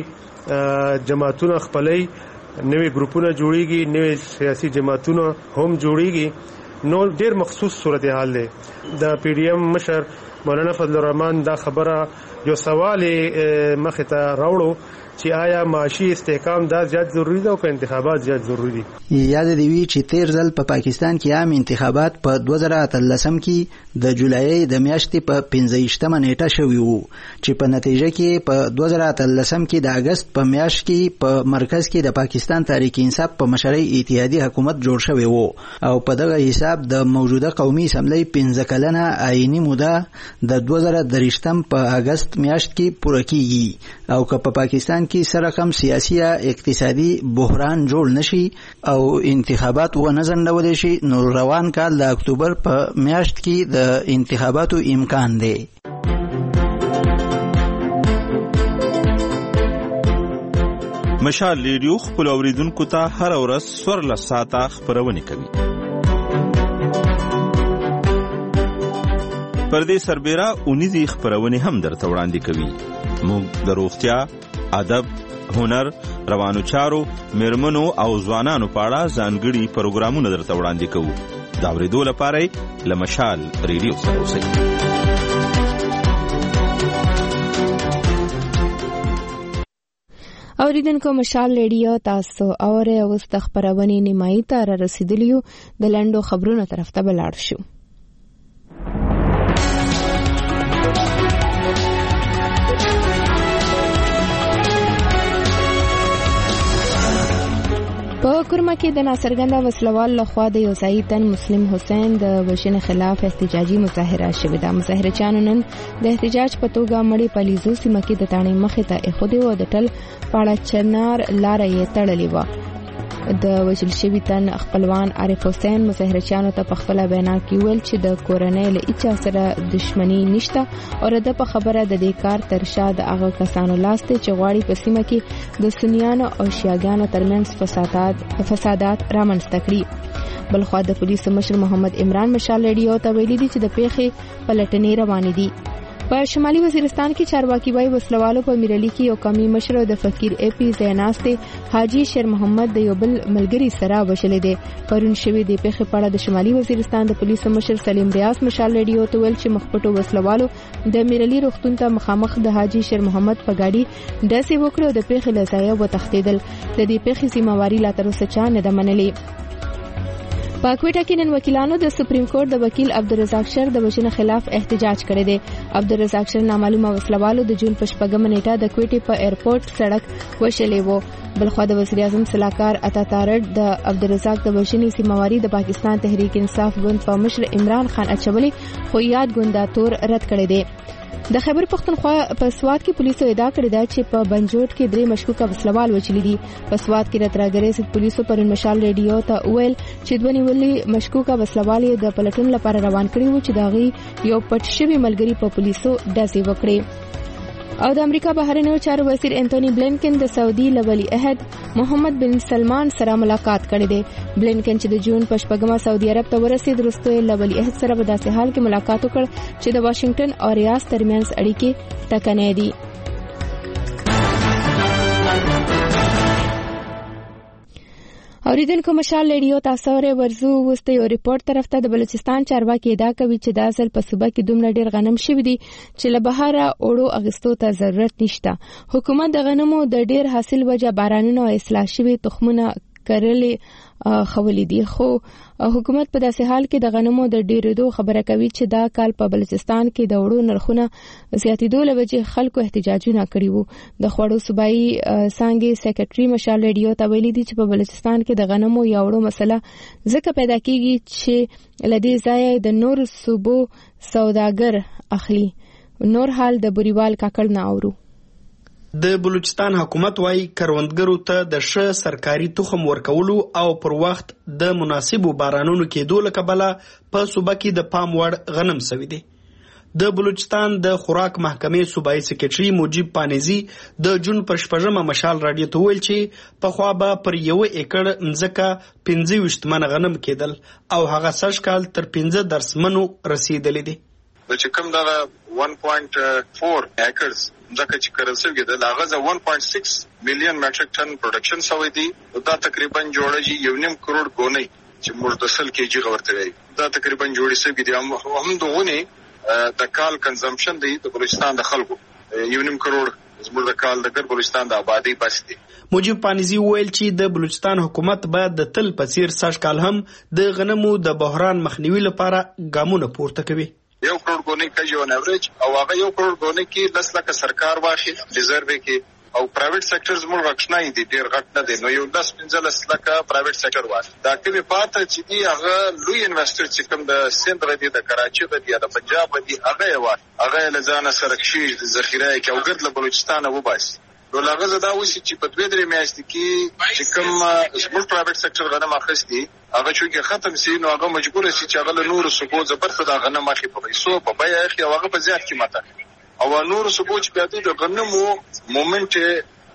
نوي جماعتونه خپلای نوې ګروپونه جوړیږي نوې سیاسي جماعتونه هم جوړیږي نو ډېر مخصوص صورتحال دی. د پی ډی ایم مشر مولانا فضل الرحمن دا خبره یو سوال مخې ته راوړو چې آیا معاشي استحکام دا زیات ضروری ده او که انتخابات زیات ضروری دي. یاد دی وی چې تیر ځل په پاکستان کې عام انتخابات په دوه زره اتلسم کې د جولای د میاشتې په پنځه نیټه شوی وو چې په نتیجه کې په دوه زره اتلسم کې د اگست په میاشت کې په مرکز کې د پاکستان تحریک انصاف په مشرۍ اتحادي حکومت جوړ شوی وو او په دغه حساب د موجوده قومي اسمبلی پنځه کلنه آئینی موده د دوه زره دریشتم په اگست میاشت کې پوره کیږي او که په پاکستان کې سره کم سیاسي یا اقتصادي بحران جوړ نشي او انتخابات و نه ځنډول شي نو روان کال د اکتوبر په میاشت کې د انتخاباتو امکان دی. مشال ریډیو خپل اوریدونکو ته هر ورځ څوارلس ساعته خبرونه کوي. پر دې سربېره اونیزې خپرونې هم درته وړاندې کوي. موږ د روغتیا، ادب، هنر، روانو چارو، میرمنو او ځوانانو په اړه ځانګړي پروګرامونه درته وړاندې کوو. د اورېدو لپاره له مشال ریډیو سره اوسئ. اوریدونکو مشال ریډیو تاسو اورئ. اوس د خپرونې نیمایي ته را رسېدلي یو. د لنډو خبرونو طرف ته به لاړ شو. په کورما کې د ناڅرګنده وسلوال لخوا د یو ځایي تن مسلم حسین د وژنې خلاف احتجاجي مظاهره شوې ده. مظاهرچیانو نن د احتجاج په توګه مړی پلیزو سیمه کې د تاڼۍ مخې ته ایښودې وه. د ټل پاړه چنار لاره یې تړلې وه. د وژل شوي تن خپلوان عارف حسین مظاهرچیانو ته په خپله وینا کې ویل چې د کورنۍ له هیچا سره دښمني نشته او د په خبره د دې کار تر شا د هغه کسانو لاس دی چې غواړي په سیمه کې د سنیانو او شیعاګانو ترمنځ فسادات فسادات رامنځته کړي. بلخوا د پولیسو مشر محمد عمران مشال ریډیو ته ویلي دي چې د پیښې پلټنې روانې دي. په شمالي وزیرستان کې چارواکي وايي وسلوالو په میرلی کې یو قومي مشر د فقیر اے پی زیناسته حاجی شیر محمد د یو بل ملګری سره وشلې دي. پرون شوی د پیښې په اړه د شمالي وزیرستان د پولیسو مشر سلیم ریاض مشال ریډیو ته ویل چې مخپټو وسلوالو د میرلی روغتون ته مخامخ د حاجی شیر محمد په ګاډي داسې وکړو د پیښې لځایه وتښتیدل. د دې پیښې ذمہواری لا تر اوسه چا نه ده منلې. په کوټه کې نن وکیلانو د سپریم کورټ د وکیل عبدالرزاق شر د وژنې خلاف احتجاج کړی دی. عبدالرزاق شر نامعلومه وسلوالو د جون په شپږمه نیټه د کوټې په ایرپورټ سړک وشلې وو. بلخوا د وزیر اعظم سلاکار عطا تارړ د عبدالرزاق د وژنې ذمہواری د پاکستان تحریک انصاف ګوند په مشر عمران خان اچولې خو یاد ګونداتور رد کړی دی. د خیبر پختونخوا په سوات کې پولیسو ادعا کړې ده چې په بنجوټ کې درې مشکوکه وسلوال وچلي دي. په سوات کې راتراګرې سید پولیسو پر مشال ریډیو ته ویل چې دوی ولې مشکوکه وسلوال د پلټن لپاره روان کړي وو چې داغي یو پټ شوی ملګری په پولیسو ډزې وکړي. او د امریکا بهرنیو چارو وزیر انټونی بلینکن د سعودي ولی عہد محمد بن سلمان سره ملاقات کړې ده. بلینکن چې د جون په شپږمه سعودي عرب ته ورسید وروسته ولی عہد سره په داسې حال کې ملاقات وکړ چې د واشنگټن او ریاض ترمنځ اړیکې ټکنۍ دي. اوریدونکو مشال ریډیو تاسو ورې ورزو وسته یو ریپورت طرف ته د بلوچستان چارواکي ادعا کوي چې د اصل په صوبه کې دومره ډیر غنم شوی دي چې له بهاره اوړو اغستو ته ضرورت نشته. حکومت د غنمو د ډیر حاصل وجه بارانونو او اصلاح شوی تخمونه کرلې خولې دي. خو حکومت په داسې حال کې د غنمو د ډیرېدو خبره کوي چې دا کال په بلوچستان کې د وړو نرخونه زیاتېدو له وجې خلکو احتجاجونه کړي وو. د خوړو صوبایي څانګې سیکرټري مشال ریډیو ته ویلي دي چې په بلوچستان کې د غنمو یا وړو مسله ځکه پیدا کیږي چې له دې ځایه د نور صوبو سوداګر اخلي. نور حال د بوریوال کاکړ نه اورو. د بلوچستان حکومت وايي کروندګرو ته د ښه سرکاري تخم ورکولو او پر وخت د مناسبو بارانونو کېدو له کبله په صوبه کې د پام وړ غنم سوي دي. د بلوچستان د خوراک محکمې صوبایي سکرټري موجب پانیزي د جون پر شپږمه مشال راډیو ته ویل چې پخوا به پر یو ایکړ مځکه پنځه ویشت منه غنم کېدل او هغه سږ کال تر پنځه درس منو رسیدلې دي. چې کوم دا one point four acres ځکه چې کرل شوی دی دا غزه one point six میلیون میټریک ټن پروډکشن شوی دی. دا تقریبا جوړه یو نیم کروڑ غونې چې موږ د سل کېجی غورته وي. دا تقریبا جوړې شوی دی هم دغه د کال کنزمپشن دی د بلوچستان د خلکو یو نیم کروڑ زموږ د کال د بلوچستان د آبادی بس دی. موجب پانیزي ویل چې د بلوچستان حکومت باید د تل په څیر سږ کال هم د غنمو د بحران مخنیوي لپاره ګامونه پورته کوي. یو کروڑ غونې کېږي اون ایوریج او هغه یو کروڑ غونې کې لس لکه سرکار واخی ریزرو کې او پرایویټ سېکټر زموږ غښنای دي ډیر غټ نه دي نو یو دس پنځه لس لکه پرایویټ سېکټر واخی. دا کله پاته چې دی هغه لوی انویسټر چې کوم د سند غدي د کراچي غدي د پنجاب غدي هغه یو هغه لزانه سره کشي ذخیره کې او ګرد له بلوچستان وباسي. نو لاغه زدا وسی چې په دوه درې میاشتې کې چې کوم زموږ پرایویټ سېکټر غنم اخستي هغه چې ختم سي نو هغه مجبور شي چې هغه نور صوبو زبرته د غنم مخې په پیسو په بیا کې هغه په زیات قیمته او نور صوبو چې بیا د غنمو مومنت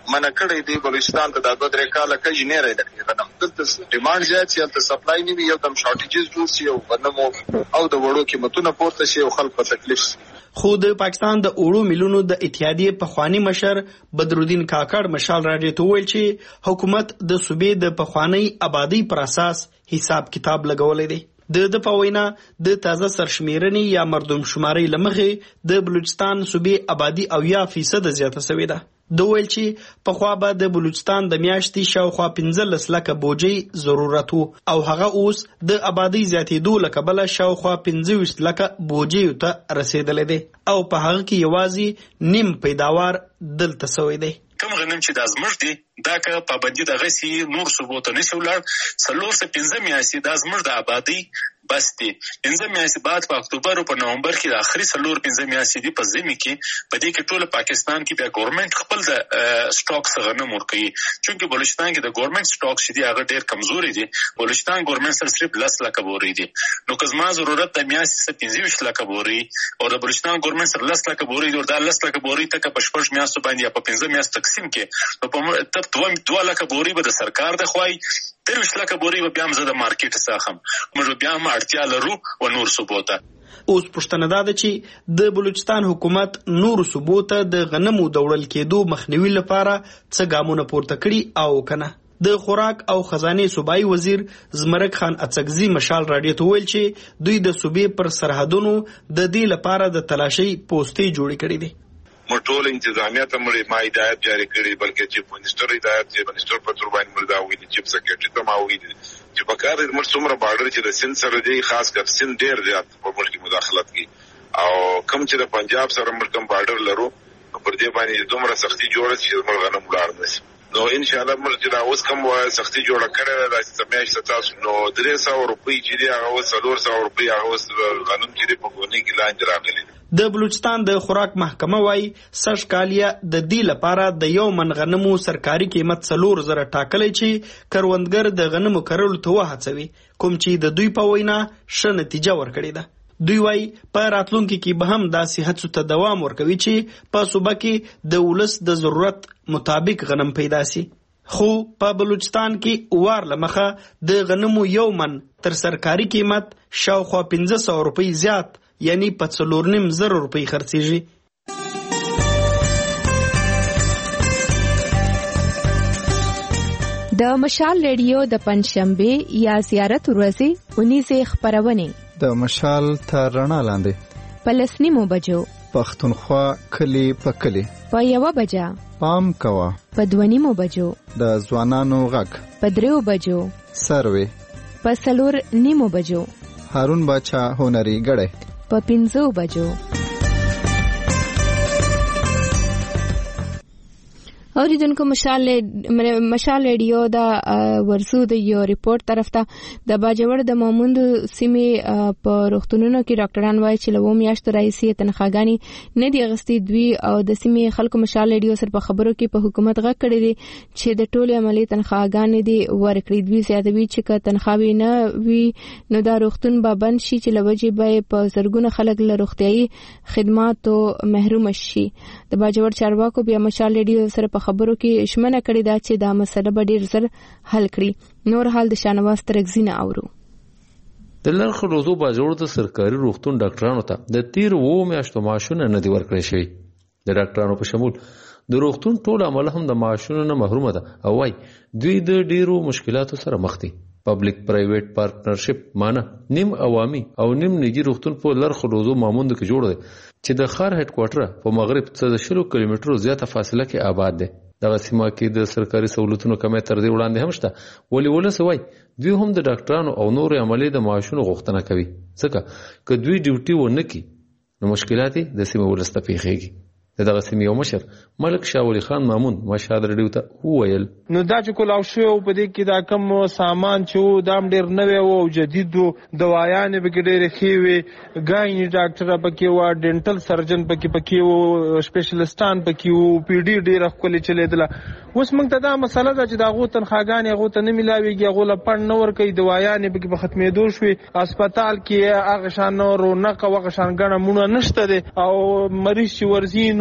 منع کړی دی بلوچستان ته د دوه درې کاله کجې نه راځي غنم دلته ډیمانډ زیات شي ته سپلای نه وي یو دم شارټیجز جوړ شي او غنمو او د وړو قیمتونه پورته شي او خلک په تکلیف شي. خو د پاکستان د اوړو میلونو د اتحادیې پخوانی مشر بدرالدین کاکړ مشال راډیو ته ویل چې حکومت د صوبې د پخوانی آبادی پر اساس حساب کتاب لګولې دی. د د پوینا د تازه سرشمیرنې یا مردم شماري لمخې د بلوچستان صوبې آبادی او یا فیصد زیاته شوې ده. د ویل چې په خوا به د بلوچستان د میاشتې شاوخوا پنځلس لکه بوجۍ ضرورت وو او هغه اوس د آبادی زیاتېدو له کبله شاوخوا پنځه ویشت لکه بوجۍ ته رسیدلی دی او په هغه کې یوازې نیم پیداوار دلته شوی دی. کوم غنم چې د ازمړ دي دا که پابندي دغه سي نور صوبو ته نشي ولاړ څلور سه پنځه میاشتې د ازمړ د آبادی بس دي. پنځه میاشتې بعد په اکتوبر او په نومبر کې د اخري څلور پنځه میاشتې دي په ځمې کې په دې کې ټول پاکستان کې بیا ګورنمنت خپل د سټاک غنم ورکوي چونکه بلوچستان کې د ګورنمنت سټاک شې دي هغه ډېر کمزوري دي. بلوچستان ګورنمنت سره صرف لس لکه بوري دي نو که زما ضرورت د میاشتې څخه پنځه ویشت لکه بوري او د بلوچستان ګورنمنت سره لس لکه بوري دي دا لس لکه بوري ته په شپږ میاشتو باندې یا په پنځه میاشتو تقسیم کې نو په تب دوه لکه بوري به د سرکار د خوای درویش لکه بوري به بیا هم زه د مارکیټ څخه موږ بیا هم اړتیا لرو و نور صوبو ته. اوس پوښتنه دا ده چې د بلوچستان حکومت نور صوبو ته د غنمو د وړل کېدو مخنیوي لپاره څه ګامونه پورته کړي او کنه. د خوراک او خزانه صوبایي وزیر زمرک خان اڅکزي مشال راډیو ته ویل چې دوی د صوبې پر سرحدونو د دې لپاره د تلاشي پوسټې جوړې کړې دي. مټول انتظامیه ته مړي ما هدایت جاری کړي بلکې چې منیسټر هدایت چې منیسټر په تور باندې مردا ویلي چې سکیورټي ته ما ویلي چې په کار د مرسومره بارډر چې د سند سره دی خاص کر سند ډیر زیات په ملک مداخلت کوي او کم چې د پنجاب سره ملکم بارډر لرو پر دې باندې دومره سختي جوړه چې موږ غنم ولاړ نشي نو ان شاء الله موږ چې دا اوس کوم سختي جوړه کړې ده چې سمیش تاسو نو درې سوه روپۍ چې دی هغه څلور سوه روپۍ هغه غنم چې په ګونی کې لاندې راغلي. د بلوچستان د خوراک محکمه وايي سږ کال یې د دې لپاره د یو من غنمو سرکاري قیمت څلور زره ټاکلی چې کروندګر د غنمو کرلو ته وهڅوي کوم چې د دوی په وینا ښه نتیجه ورکړې ده. دوی وايي په راتلونکي کې به هم داسې هڅو ته دوام ورکوي چې په صوبه کې د ولس د ضرورت مطابق غنم پیدا سي. خو په بلوچستان کې وار لمخه د غنمو یو من تر سرکاري قیمت شاوخوا پنځه سوه روپۍ زیات یعنی په څلور نیم زره روپۍ خرڅیږي. د مشال ریډیو د پنځشنبه یا زیارت ورځې اونیزه خبرونه د مشال تر رڼا لاندې په لسنیمو بجو پښتونخوا کلی په کلی په یوه بجه پام کوا په دوه بجو د ځوانانو غږ په دریو بجو سروي په څلور نیمو بجو هارون باچا هنري غړې په پنځو بجو. اوریدونکو مشال مشال ریډیو دا ورسو د یو ریپورت طرف ته د باجوړ د ماموند سیمې په روغتونونو کې ډاکټران وایي چې لوم میاشتو راځي تنخواګانی نه دی غستې دوی او د سیمې خلکو مشال ریډیو سره په خبرو کې په حکومت غږ کړی دی چې د ټولو عملی تنخواګانی دی ورکړي دوی زیاتوي چې که تنخواوي نه وي نو دا روغتون به بند شي چې لوجې به په زرګونه خلک له روغتيایي خدماتو محروم شي. د باجوړ چارواکو بیا مشال ریډیو سره په خبرو کې شمنه کړې ده چې دا مسله به ډیر زر حل کړي. نور حال د شانواز ترګزینه اورو. د لرخ روزو باجوړ د سرکاري روغتون ډاکټرانو ته د تیر وو میاشتو معاشونه نه دی ورکړی شوی. د ډاکټرانو په شمول د روغتون ټول عمل هم د معاشونو نه محرومه ده او وايي دوی د ډیرو مشکلاتو سره مخ دي. پبلک پرایویټ پارټنرشپ معنی نیم عوامي او نیم نجی روغتون په لرخ روزو ماموند کې جوړ دی چې د خار هډ کوارټر په مغرب څخه د شلو کیلومترو زیاته فاصله کې آباد دی. دغه سیمه کې د سرکاري سہولتونو کمې تر دې وړاندې هم شته ولې ولسوي دوی هم د ډاکټرانو او نور عملي د معاشونو غوښتنه کوي ځکه که دوی ډیوټي ونه کړي نو مشکلات د سیمه ولسته پیښیږي. دغه سیمې یو مشر ملک شاه ولی خان مامون مشهد ریډیو ته وویل نو دا چې کولاو شو په دې کې دا کم سامان چې دام ډیر نوی او جدید دوايان به ډیر ښې وي ګایني ډاکټر پکې و ډینټل سرجن پکې پکې و سپیشلیستان پکې و پی ډی ډیر خپل چلیدله. اوس موږ ته دا مسله ده چې دا غو تنخواګانې غو ته نه ملاويږي غو لپاره نه ور کوي دوايان پکې په ختمېدو شوي هسپتال کې هغه شان رونق او هغه شان ګڼه مونږ نشته دي او مریض چې ورزي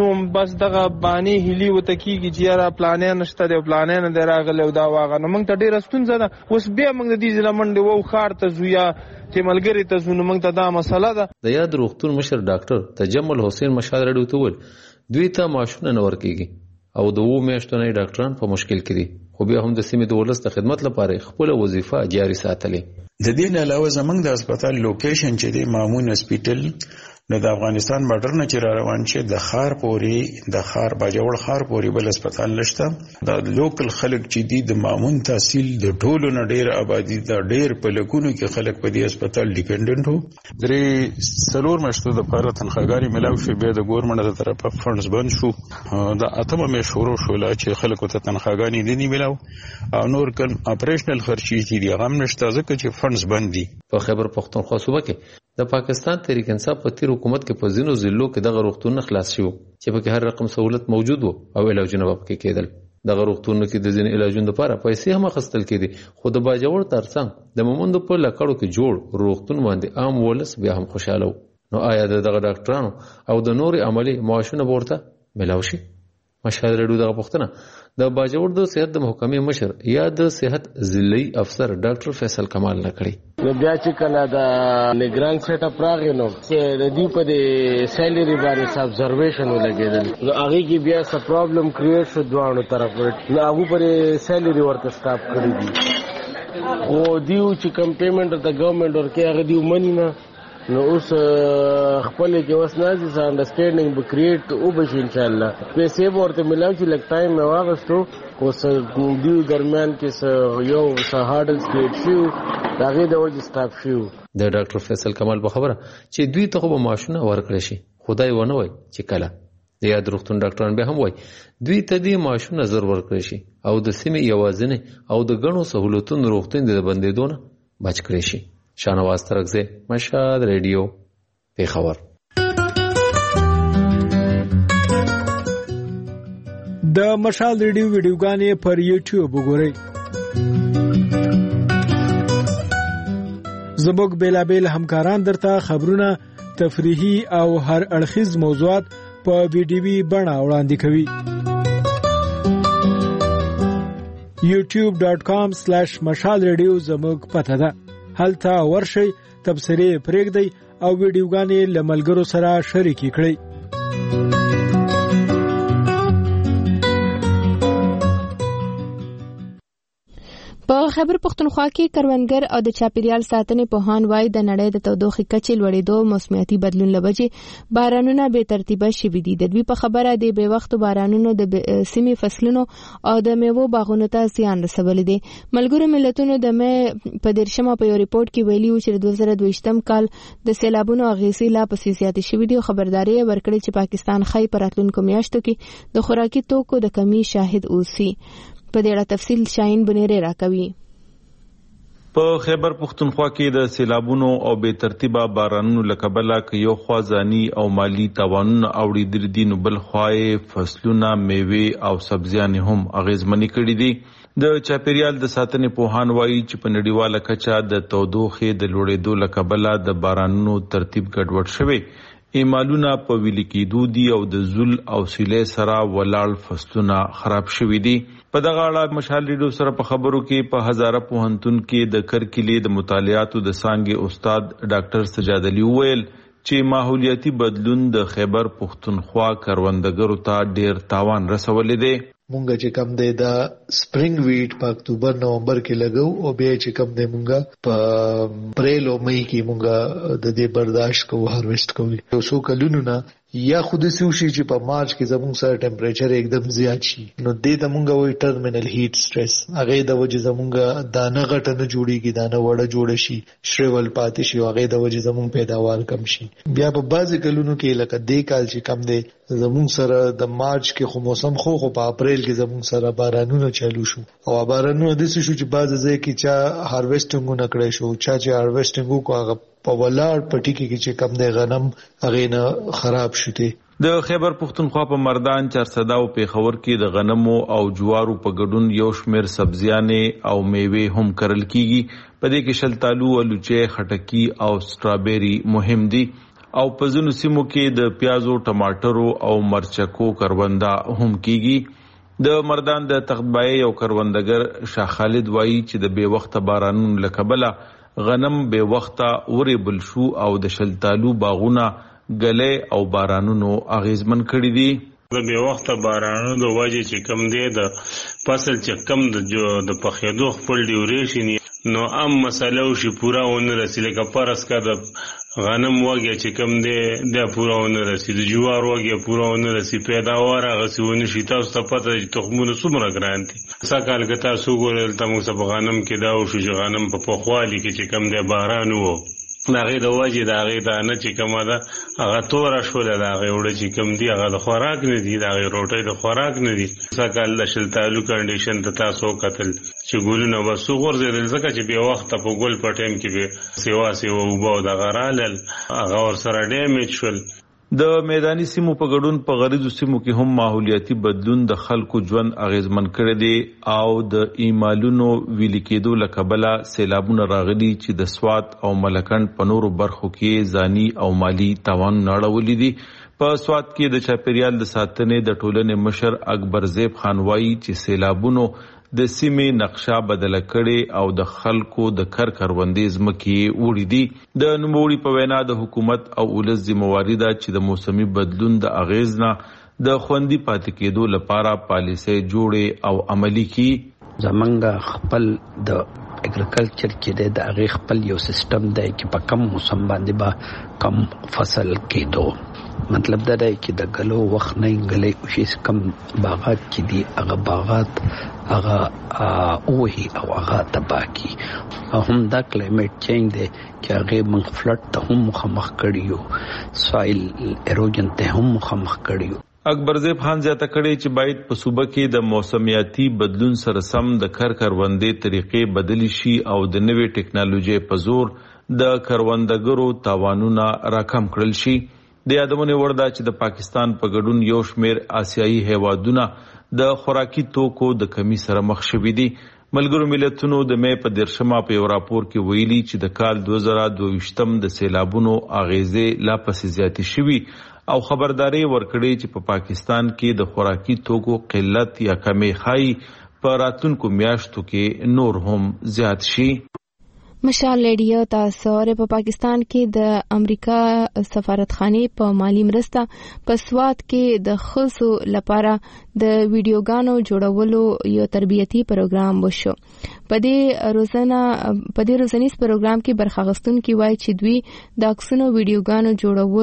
نو بس دغه باندې هلي وته کیږي چې را پلانې نشته دی پلانې نه دی راغلی دا واغه نو موږ ته ډېره ستونزه ده. اوس بیا موږ د دې ځله منډې وو ښار ته ځو یا چې ملګري ته ځو نو موږ ته دا مسله ده. د یاد روغتون مشر ډاکټر تجمل حسین مشال راډیو ته وویل دوی ته معاشونه نه ورکېږي او د اوو میاشتو نه ډاکټران په مشکل کې دي، خو بیا هم د سیمې د ولس د خدمت لپاره خپله وظیفه جاري ساتلې. د دې نه علاوه زموږ د هسپتال لوکیشن چې دی مامون هسپیټل نو د افغانستان بارډر نه چې را روان شي د ښار پورې د ښار باجوړ ښار پورې بل هسپتال نشته. د لوکل خلک چې دي د مامون تحصیل د ټولو نه ډېر آبادي د ډېر په لکونو کې خلک په دې هسپتال ډیپینډنټ وو. درې څلور میاشتو دپاره تنخواګانې میلاو شوې، بیا د ګورنمنټ د طرفه فنډز بند شو. د اتمه میاشت شروع شوله چې خلکو ته تنخواګانې دي نه میلاو او نور کوم اپریشنل خرچې چې دي هغه هم نشته ځکه چې فنډز بند دي. په خیبر پښتونخوا صوبه کې د پاکستان تحریک انصاف په تیر حکومت کې په ځینو ضلعو کې دغه روغتونونه خلاص شو چې پکې هر رقم سہولت موجود وو او علاجونه به پکې کېدل. دغه روغتونونو کې د ځینې علاجونو لپاره پیسې هم اخیستل کېدې، خو د باجوړ ترڅنګ د مومندو په لکړو کې جوړ روغتون باندې عام ولس بیا هم خوشاله و. نو آیا د دغه ډاکټرانو او د نورو عملي معاشونه به ورته میلاو شي؟ مشهد راډیو دغه پوښتنه د باجوړ د صحت د محکمې مشر یا د صحت ضلعي افسر ډاکټر فیصل کمال نه کړی. نو بیا چې کله د نگران سیټ اپ راغی نو د دې په د سیلری باندې ابزرویشن ولګېدل نو هغه کې بیا څه پرابلم کریټ شو دوه طرف نو هغه پر سیلری ورته سٹاپ کړی دي خو دیو چې کم پیمنٹ د ګورنمنت ورکه هغه دیو منی نه نو اوس خپل کې اوس نازي ځان انډرسټینډینګ به کریټ او به ان شاء الله پیسې ورته ملاوي چې لګ ټایم مې واغستو اوس دیو درمیان کې یو سهاډلز کریټ شو داغه د وجه سٹاپ شو. د ډاکټر فیصل کمال په خبره چې دوی ته به معاشونه ورکړي شي خدای ونه وای چې کله د یاد روغتون ډاکټران به هم وای دوی ته دې معاشونه زر ورکړي شي او د سیمې یوازینه او د غنو سہولتونو روغتون د بندیدو نه بچ کړي شي. شانواز ترکزی مشهد ریډیو پیښور. د مشال ریډیو ویډیوګانې پر یوټیوب وګورئ. زموږ بیلابیل همکاران درته خبرونه تفریحي او هر اړخیز موضوعات په ویډیوي بڼه وړاندې کوي. یوټیوب ډاټ کام سلیش مشال ریډیو زموږ پته ده. هلته ورشئ، تبصرې پرېږدئ او ویډیوګانې له ملګرو سره شریکې کړئ. په خیبر پښتونخوا کې کروندګر او د چاپیریال ساتنې پوهان وایي د نړۍ د تودوخې کچې لوړېدو موسمیاتي بدلون له وجې بارانونه بې ترتیبه شوي دي. د دوی په خبره د بې وختو بارانونو د سیمې فصلونو او د میوو باغونو ته زیان رسولی دی. ملګرو ملتونو د مې په دېرشمه په یو ریپورټ کې ویلي و چې د دوه زره دویشتم کال د سیلابونو اغېزې لا پسې زیاتې شوي دي او خبرداری یې ورکړې چې پاکستان ښایي په راتلونکو میاشتو کې د خوراکي توکو د کمی شاهد اوسي. په دې اړه تفصیل شاهین بنيري راکوي. په خیبر پښتونخوا کې د سیلابونو او بې ترتیبه بارانونو له کبله که یو خوا ځاني او مالی تاوانونه اوړېدلي دي نو بل خوا یې فصلونه میوې او سبزیانې هم اغېزمنې کړي دي. د چاپیریال د ساتنې پوهان وایي چې په نړیواله کچه د تودوخې د لوړېدو له کبله د بارانونو ترتیب ګډوډ شوی، ایمالونه په ویلي کېدو دي او د زول او سیلې سره ولاړ فصلونه خراب شوي دي. په دغه اړه مشال ریډیو سره په خبرو کې په هزاره پوهنتون کې د کرکلې د مطالعاتو د څانګې استاد ډاکټر سجاد علي وویل چې ماحولیاتي بدلون د خیبر پښتونخوا کروندګرو ته ډیر تاوان رسولی دی. مونږ چې کم دی دا سپرینګ ویټ په اکتوبر نومبر کې لګو او بیا چې کم دی مونږ په اپریل او مئی کې مونږ د دې برداشت کوو هارویسټ کوو. یو څو کلونو نه یا خود سوشي چې په مارچ کې زموږ سره ټمپریچر एकदम زیات شي نو دې د مونږ وې ټرمینل هیټ سټرس هغه د وجه زمونږ دانه غټه نه جوړیږي، دانه وړه جوړ شي، شریول پاتې شي، هغه د وجه زمونږ پیداوار کم شي. بیا په بعضی کلونو کې لکه دې کال چې کم دی زمونږ سره د مارچ کې خو موسم خو خو په اپریل کې زمونږ سره بارانونه چالو شو او بارانونه د څه شو چې بعض ځای کې چا هارویسټینګ نه کړی شو، چا چې هارویسټینګ کو هغه په ولاړ پټی کې چې کم دی غنم هغه نه خراب شوه. د خیبر پښتونخوا په مردان چارسده او پیښور کې د غنمو او جوارو په ګډون یو شمیر سبزیانې او میوې هم کرل کیږي. په دې کې شلتالو، الوچې، خټکی او سټرابيري مهم دي. او په ځینو سیمو کې د پیازو، ټماټرو او مرچکو کرونده هم کیږي. د مردان د تختبای یو کروندګر شاه خالد وایي چې د بې وخته بارانونو له کبله غنم بې وخته ورېبل شو او د شلتالو باغونه ګلې او بارانونو اغیزمن کړي دي. د بې وخته بارانونو د وجې چې کم دی د فصل چې کم د پخېدو خپل ډیوریشن نو عام مسله وشي پوره ونه رسي، لکه فرض کا د غنم وږی چې کم دی دا پوره ونه رسي، د جوار وږی پوره ونه رسي، پیداوار هغسې ونه شي. تاسو ته پته چې تخمونه څومره ګران دي. سږ کال که تاسو وګورئ دلته موږ په غنم کې دا وشو چې غنم په پخوالي کې چې کم دی باران و، د هغې د وجې د هغې دانه چې کومه ده هغه توره شوله، د هغې اوړه چې کوم دي هغه د خوراک نه دي، د هغې روټۍ د خوراک نه دي. سږ کال د شلتالو کنډیشن ته تاسو وکتل چې ګلونه بس وغورځېدل، ځکه چې بې وخته په ګل په ټایم کې بې سیوا سیوا اوبه او دغه رالل، هغه ورسره ډیمیج شول. د میداني سیمو په ګډون په غریزو سیمو کې هم ماحولیاتي بدلون د خلکو ژوند اغیزمن کړی دی او د ایمالونو ویلي کېدو له کبله سیلابونه راغلي چې د سوات او ملکنډ په نورو برخو کې ځاني او مالی تاوانونه اړولي دي. په سوات کې د چاپیریال د ساتنې د ټولنې مشر اکبر زیب خان وایي چې سیلابونو د سیمې نقشه بدله کړي او د خلکو د کر کروندې ځمکې وړي دي. د نوموړي په وینا د حکومت او ولس ذمہواري ده چې د موسمي بدلون د اغیز نه د خوندي پاتې کېدو لپاره پالیسۍ جوړې او عملي کړي. زمونږ خپل د اګریکلچر کې د هغې خپل یو سیستم دی چې په کم موسم باندې به کم فصل کېدو. مطلب دا دی چې د ګلو وخت نه ګلې وشي، کم باغات چې دي هغه باغات هغه اوهي او هغه تباه کی. هم دا کلایمیټ چینج دی چې هغې موږ فلډ ته هم مخامخ کړي یو، سوایل ایروجن ته هم مخامخ کړي یو. اکبر زیب خان زیاته کړي چې باید په صوبه کې د موسمیاتي بدلون سره سم د کر کروندې طریقې بدلی شي او د نوې ټکنالوژي په زور د کروندګرو تاوانونه راکم کړل شي. د یادونه وړ ده چې د پاکستان په ګډون یو شمیر آسیایي هیوادونه د خوراکي توکو د کمی سره مخ شوي دي. ملګرو ملتونو د مې په دیرشمه په یو راپور کې ویلي چې د کال دوه زره دوه ویشتم د سیلابونو اغیزې لا پسې زیاتې شوي او خبرداري ورکړې چې په پاکستان کې د خوراکي توکو قلت یا کمی ښایي په راتلونکو میاشتو کې نور هم زیات شي. مشال ریډیو تاسو په پاکستان کې د امریکا سفارتخانې په مالی مرسته په سوات کې د خصو لپاره د ویډیوګانو جوړولو یو تربیتی پروګرام وشو. په دې روزنه په دې روزنیز پروګرام کې برخه اخیستونکي وایي چې دوی د عکسونو ویډیوګانو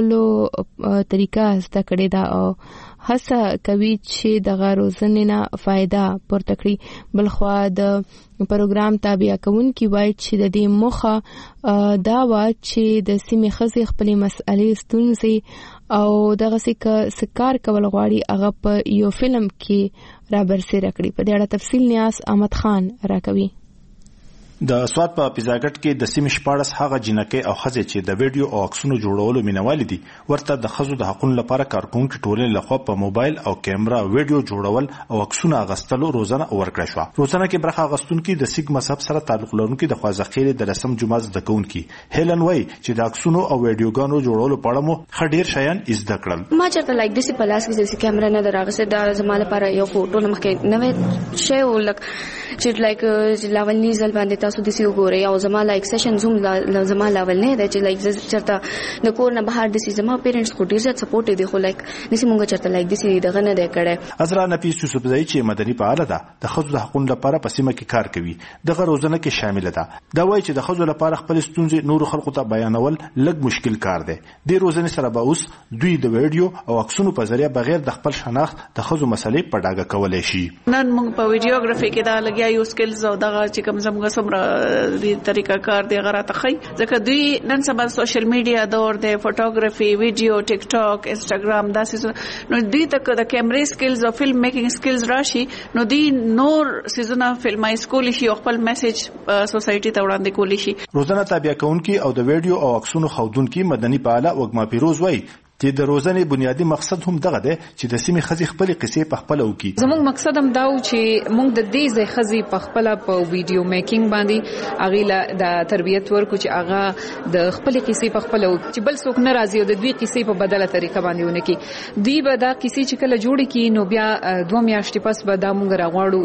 جوړولو طریقه زده کړې ده او هڅه کوي چې دغه روزنې نه فائدہ پورته کړي. بلخوا د پروګرام تابع کوونکي وایي چې د دې موخه دا و چې د سیمې ښځې خپلې مسئلې ستونزې او دغه څه کار کول غواړي هغه په یو فلم کې رابرسېره کړي. په دې اړه تفصیل نیاز احمد خان راکوي. د سوات په پیزاګټ کې د سیمې شپاړس هغه جنکې او ښځې چې د ویډیو او عکسونو جوړولو مینوالې دي ورته د ښځو د حقوقو لپاره کارکونکو ټولنې لخوا په موبایل او کیمرا ویډیو جوړول او عکسونه اخیستلو روزنه ورکړه شو. روزنه کې برخه اخیستونکي د سیک مذهب سره تعلق لرونکي د خوازخیل د رسم جمعه زده کوونکي هیلن وای چې د عکسونو او ویډیوګانو جوړولو په اړه مو خډیر شیان زده کړل. ما چرته لایک دسی په لاس کې چې کیمرا نه دراغسه د زماله لپاره یو فوټو نه مخکې نوې شی ولک چې لایک لاول نیزل باندې تاسو دسی وګورئ او زما لایک سیشن زوم زما لاول نه دی چې لایک چرته د کور نه بهر دسی زما پیرنټس خو ډیر زیات سپورټ دي خو لایک دسی مونږ چرته لایک دسی دغه نه دی کړی. ازرا نفیس یوسفزئی چې مدني فعال ده د خځو د حقوقو لپاره په سیمه کې کار کوي دغه روزنه کې شامل ده. دا وایي چې د خځو لپاره خپل ستونزې نور خلکو ته بیانول لږ مشکل کار دی. د روزنې سره به اوس دوی د ویډیو او عکسونو په ذریعہ بغیر د خپل شناخت د خځو مسلې په ډاګه کولای شي. نن موږ په ویډیوګرافي کې دا لګیا یو سکلز او دغه چې کوم زموږ سمره د طریقه کار دی غراته خي ځکه دوی نن سبا سوشل میډیا دور دی فوټوګرافي ویډیو ټیک ټاک انستګرام داسې نو دوی ته د کیمرې سکلز او فلم میکینګ سکلز راشي نو دوی نور سيزونه فلمای سکول شي او خپل میسج سوسایټي ته وړاندې کولی شي. روزنه تابع کونکي او د ویډیو او عکسونو خودونکي مدني فعال وګما پیروز وای چې د روزنې بنیادی مقصد هم دغه دی چې د سیمې ښځې خپلې قصې په خپله وکړي. زموږ مقصد هم دا و چې موږ د دې ځای ښځې په خپله په ویډیو میکینګ باندې هغې له د تربیت ورکړو چې هغه د خپلې قصې په خپله وکړي چې بل څوک نه راځي او د دوی قصې په بدله طریقه باندې ونه کړي. دوی به دا قصې چې کله جوړې کړي نو بیا دوه میاشتې پس به دا موږ راغواړو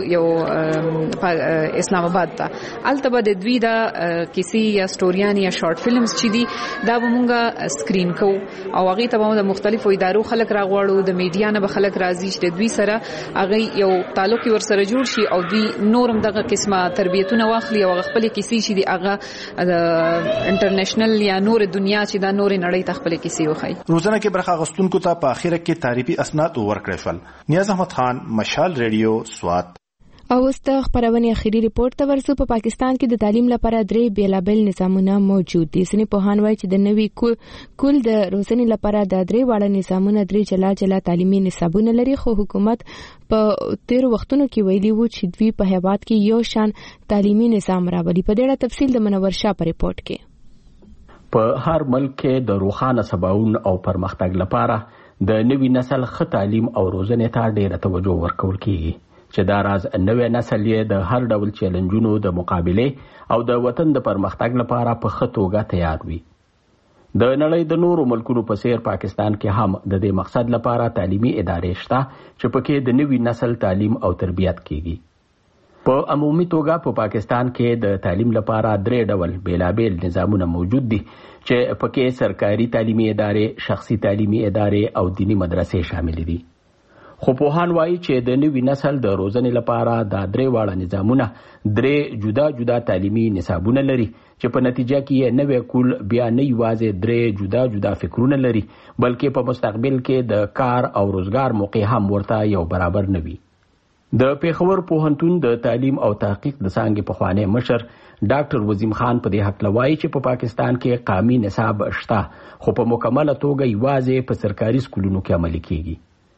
یو اسلام آباد ته، هلته به د دوی دا قصې یا سټوریانې یا شارټ فلمز چې دي دا به موږ سکرین کوو او هغې ته به د مختلفو ادارو خلک راغواړو، د میډیا نه به خلک راځي چې د دوی سره هغې یو تعلق ورسره جوړ شي او دوی نور هم دغه قسمه تربیتونه واخلي او هغه خپلې قصې چې دي هغه د انټرنیشنل یا نور دنیا چې دا نورې نړۍ ته خپلې قصې وښایي. روزنه کې برخه اخیستونکو ته په اخره کې تعریفي اسناد ورکړل شول. نیاز احمد خان، مشال ریډیو، سوات. او اوس د خبرونې اخیری ریپورت ته ورسو. په پاکستان کې د تعلیم لپاره درې بیلابل نظامونه موجود دي. ځینې پوهان وایي چې د نوي کول د روزنې لپاره د درې واړه نظامونه درې جلا جلا تعلیمي نصابونه لري، خو حکومت په تیر وختونو کې ویلي وو چې دوی په هیواد کې یو شان تعلیمي نظام راولي. په دې اړه تفصیل د منور شاه په ریپورت کې. په هر ملک کې د روښانه سباوون او پرمختګ لپاره د نوي نسل ښه تعلیم او روزنې ته ډېره توجه ورکول کیږي چې دا راز نوې نسل یې د هر ډول چیلنجونو د مقابله او د وطن د پرمختګ لپاره په ښه توګه تیار وي. د نړۍ د نورو ملکونو په څیر پاکستان کې هم د دې مقصد لپاره تعلیمي ادارې شته چې پکې د نوي نسل تعلیم او تربیت کیږي. په عمومي توګه په پاکستان کې د تعلیم لپاره درې ډول بیلابیل نظامونه موجود دي چې پکې سرکاري تعلیمي ادارې، شخصي تعلیمي ادارې او دینی مدرسې شامل دي. خو پوهان وایي چې د نوي نسل د روزنې لپاره دا درې واړه نظامونه درې جدا جدا تعلیمي نصابونه لري چې په نتیجه کې یې نوی کول بیا نه یوازې درې جدا جدا فکرونه لري بلکې په مستقبل کې د کار او روزګار موقع هم ورته یو برابر نه وي. د پیښور پوهنتون د تعلیم او تحقیق د څانګې پخوانی مشر ډاکټر وزیم خان په دې حق وایي چې په پاکستان کې قومي نصاب شته خو په مکمله توګه یوازې په سرکاري سکولونو کې عملي کیږي.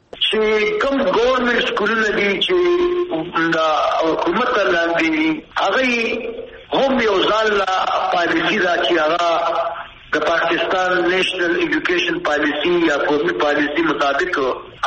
چې کوم ګورنمنت سکولونه دي چې د حکومت لاندې دي هغه هم یو ځل پالیسي دا چې هغه د پاکستان نیشنل ایجوکیشن پالیسي یا قومي پالیسي مطابق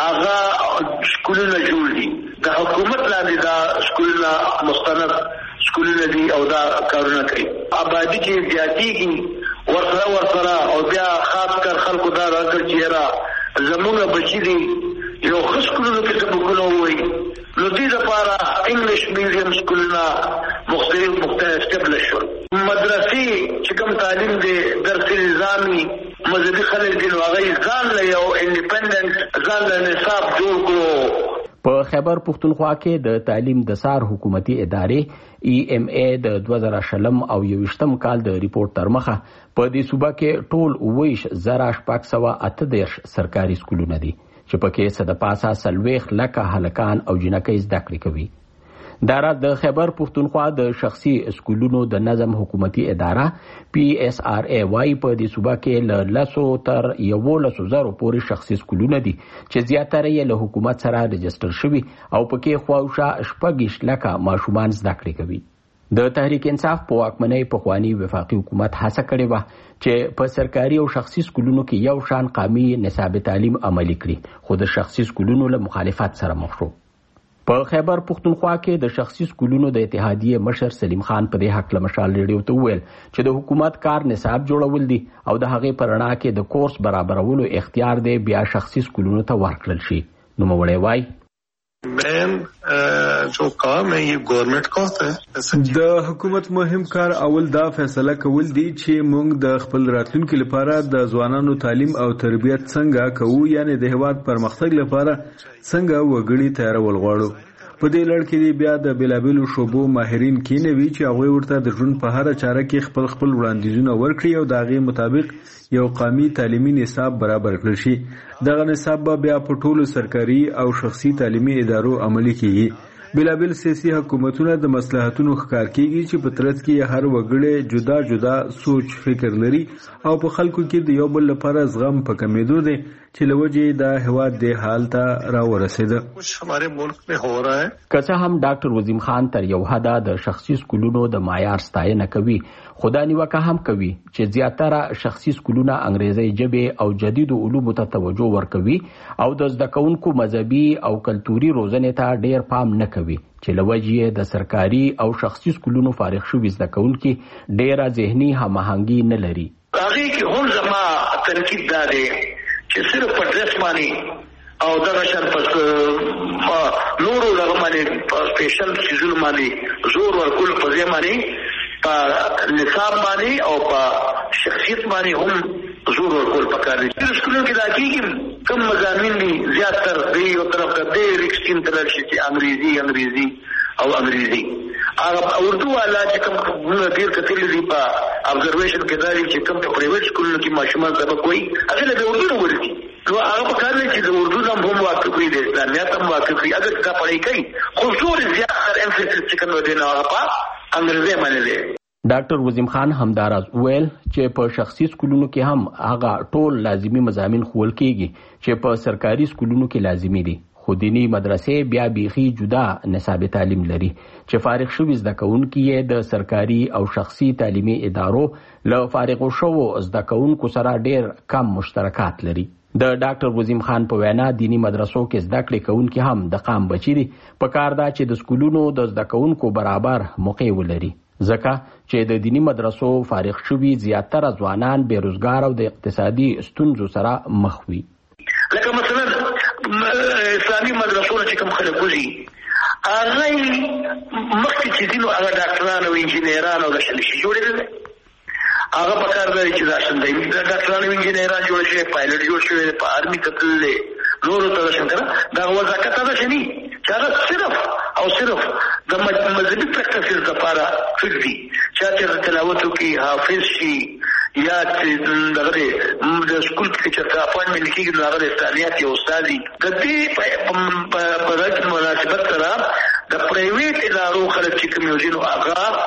هغه سکولونه جوړ دي. د حکومت لاندې دا سکولونه مستند سکولونه دي او دا کارونه کوي. آبادی چې زیاتېږي ورسره ورسره او بیا خاص کر خلکو دا راکړ چې را زمونږ بچي دي یو ښه سکولونو کې سبقونه ووایي نو دې دپاره انګلیش میډیم سکولونه مختلف مختلف اسټبلش شول. مدرسې چې کوم تعلیم دی درسي نظامي مذهبي خلک دي نو هغه ځان له یو انډیپنډنټ ځان له نصاب جوړ کړو. په خیبر پښتونخوا کې د تعلیم د سار حکومتي ادارې ای ایم ای د دوه زره شلم او یویشتم کال د ریپورت تر مخه په دې صوبه کې ټول اوویش زره شپږ سوه اته دېرش سرکاري سکولونه دي چې پکې څه د پاسه څلوېښت لکه هلکان او جینکۍ زده کړې کوي. دا راز د خیبر پښتونخوا د شخصي سکولونو د نظم حکومتي اداره پی ایس آر ای وايي په دې صوبه کې له لسو تر یولسو زرو پورې شخصي سکولونه دي چې زیاتره یې له حکومت سره رجسټر شوي او پکې خواوشا شپږ لکه ماشومان زده کړې کوي. د تحریک انصاف په واکمنۍ پخوانی وفاقي حکومت هڅه کړې وه چې په سرکاري او شخصي سکولونو کې یو شان قومي نصاب تعلیم عملي کړي خو د شخصي سکولونو له مخالفت سره مخ شو. په خیبر پښتونخوا کې د شخصي سکولونو د اتحادیې مشر سلیم خان په دې حق له مشال ریډیو ته وویل چې د حکومت کار نصاب جوړول دي او د هغې په رڼا کې د کورس برابرولو اختیار دی بیا شخصي سکولونو ته ورکړل شي. نوموړی وایي مین جو کام ہے یہ گورنمنٹ کا ہوتا ہے. د حکومت مهم کار اول دا فیصله کول دي چې موږ د خپل راتلونکي لپاره د ځوانانو تعلیم او تربیت څنګه کوو، یعنی د هیواد پرمختګ لپاره څنګه وګړي تیارول غواړو. په دې لړ کې بیا د بیلابیلو شعبو ماهرین کینوي چې هغوی ورته د ژوند په هره چاره کې خپل خپل وړاندیزونه ورکړي او د هغې مطابق یو قومي تعلیمي نصاب برابر کړل شي. دغه نصاب به بیا په ټولو سرکاري او شخصي تعلیمي ادارو عملي کیږي. بلابل سیاسي حکومتونه د مصلحتونو ښکار کیږي چې په ترڅ کې هر وګړی جدا جدا سوچ فکر لري او په خلکو کې د یو بل لپاره زغم په کمیدو دی چې لوجې د هواد د حال ته راورسېده. हमारे मुल्क में हो रहा है که څه هم ډاکټر وزیم خان تر یو حده د شخصي سکولونو د معیار ستاینه کوي، خدا نیوکه هم کوي چې زیاتره شخصي سکولونه انګریزي ژبې او جدیدو علومو ته توجه ورکوي او د زده کوونکو مذهبي او کلتوري روزنې ته ډیر پام نه کوي چې لوجې د سرکاري او شخصي سکولونو فارغ شوي زده کوونکي ډیره ذهني هماهنګي نه لري. هغه کې هم زما تنقید دا دی چې صرف په ډرس باندې او دغه شان په نورو دغه باندې په سپیشل سیزون باندې زور ورکول په ځای باندې په نصاب باندې او په شخصیت باندې هم زور ورکول پکار دي. د سکولونو کې دا کېږي کوم مضامین دي زیاتر دی یو طرف ته دی ریکسټین تلل شي چې انګریزي انګریزي او انګریزي هغه اردو والا چې کوم موږ ډیر کتلې دي په ابزرویشن کې دا چې کوم په پرایویټ سکولونو کې ماشومان سبق کوي هغه د اردو ورته نو هغه په کار دی چې د اردو هم هم واقف وي د اسلامیت هم واقف وي اگر دا پړای کوي خو زور زیاتر امفیسس چې کوم دی نو هغه په انګریزي باندې دی. ډاکټر وزیم خان همداراز ویل چې په شخصي سکولونو کې هم هغه ټول لازمي مضامین ښوول کیږي چې په سرکاري سکولونو کې لازمي دي، خو دینی مدرسې بیا بیخي جدا نصاب تعلیم لري چې فارغ شوي زده کوونکي یې د سرکاري او شخصي تعلیمي ادارو له فارغو شوو زده کوونکو سره ډیر کم مشترکات لري. د ډاکټر وزیم خان په وینا دینی مدرسو کې زده کړې کوونکي هم د قام بچي دي، په کار دا چې د سکولونو د زده کوونکو برابر موقع ولري ځکه چې د دینی مدرسو فارغ شوي زیاتره ځوانان بیروزګار او د اقتصادي ستونزو سره مخ وي. لکه مثلا اسلامي مدرسو چې کوم خلک وځي هغه مخکې چې دینو هغه ډاکټران او انجینران او داسې شي جوړېدل هغه په کار دی چې دا څنګه د ډاکټرانو او انجینران جوړ شي پایلټ جوړ شي په آرمي ته تللې نورو ته څنګه دا وظیفه ده شنی چې هغه صرف او صرف د مذهبي پریکټیسز لپاره فکري چې تلاوت کوي حافظ شي یا دغه د سکول کې چې اپاینټمنټ کیږي نو هغه استادیات یو استادي د دې په راتلونکي مناسبت سره د پرایویټ ادارو خلک چې کوم یو ځینو هغه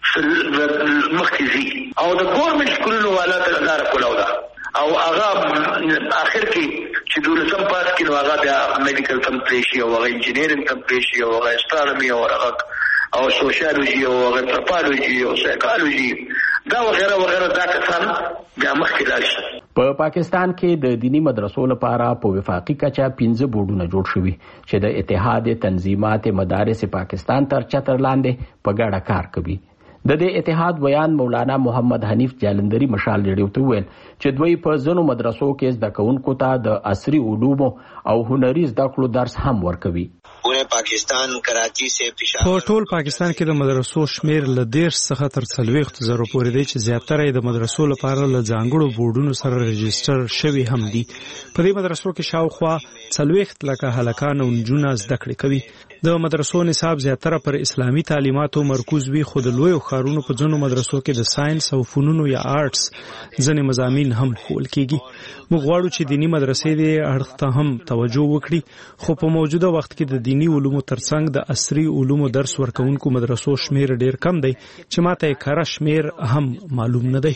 مخکې او د ګورنمنت سکولونو والا ته لار کولاو ده او هغه اخر کې چې دولسم پاس کې نو هغه بیا میډیکل تم پېشي او هغه انجینیرینګ تم پېشي او هغه استرامي او هغه او سوشیالوجي او هغه انتروپولوژي او سایکالوجي دا وغیرہ وغیرہ دا کسان بیا مخکې راشي. په پاکستان کې د دینی مدرسو لپاره په وفاقي کچه پنځه بورډونه جوړ شوي چې د اتحاد تنظیمات مدارس پاکستان تر چتر لاندې په ګډه کار کوي. د دې اتحاد بیان مولانا محمد حنیف جالندری مشال ریډیو ته ویل چې دوی په ځینو مدرسو کې زده کوونکو ته د عصري علومو او هنري زده کړو درس هم ورکوي. پورے پاکستان کراچی سے پشاور په ټول پاکستان کې د مدرسو شمیر له ډیر څخه تر څلوېښت زره پورې دی چې زیاتره یې د مدرسو لپاره له ځانګړو بورډونو سره رجسټر شوي هم دي. په دې مدرسو کې شاوخوا څلوېښت لکه هلکان او نجونې زده کړې کوي. د مدرسو نصاب زیاتره پر اسلامي تعلیماتو مرکوز وي، خو د لویو ښارونو په ځینو مدرسو کې د ساينس او فنونو یا آرټس ځینې مضامین هم ښوول کیږي. موږ غواړو چې دینی مدرسې دې اړخ ته هم توجه وکړي، خو په موجوده وخت کې د دینی علومو ترڅنګ د عصري علومو درس ورکوونکو مدرسو شمیر ډیر کم دی چې ماته یې کره شمیر هم معلوم نه دی.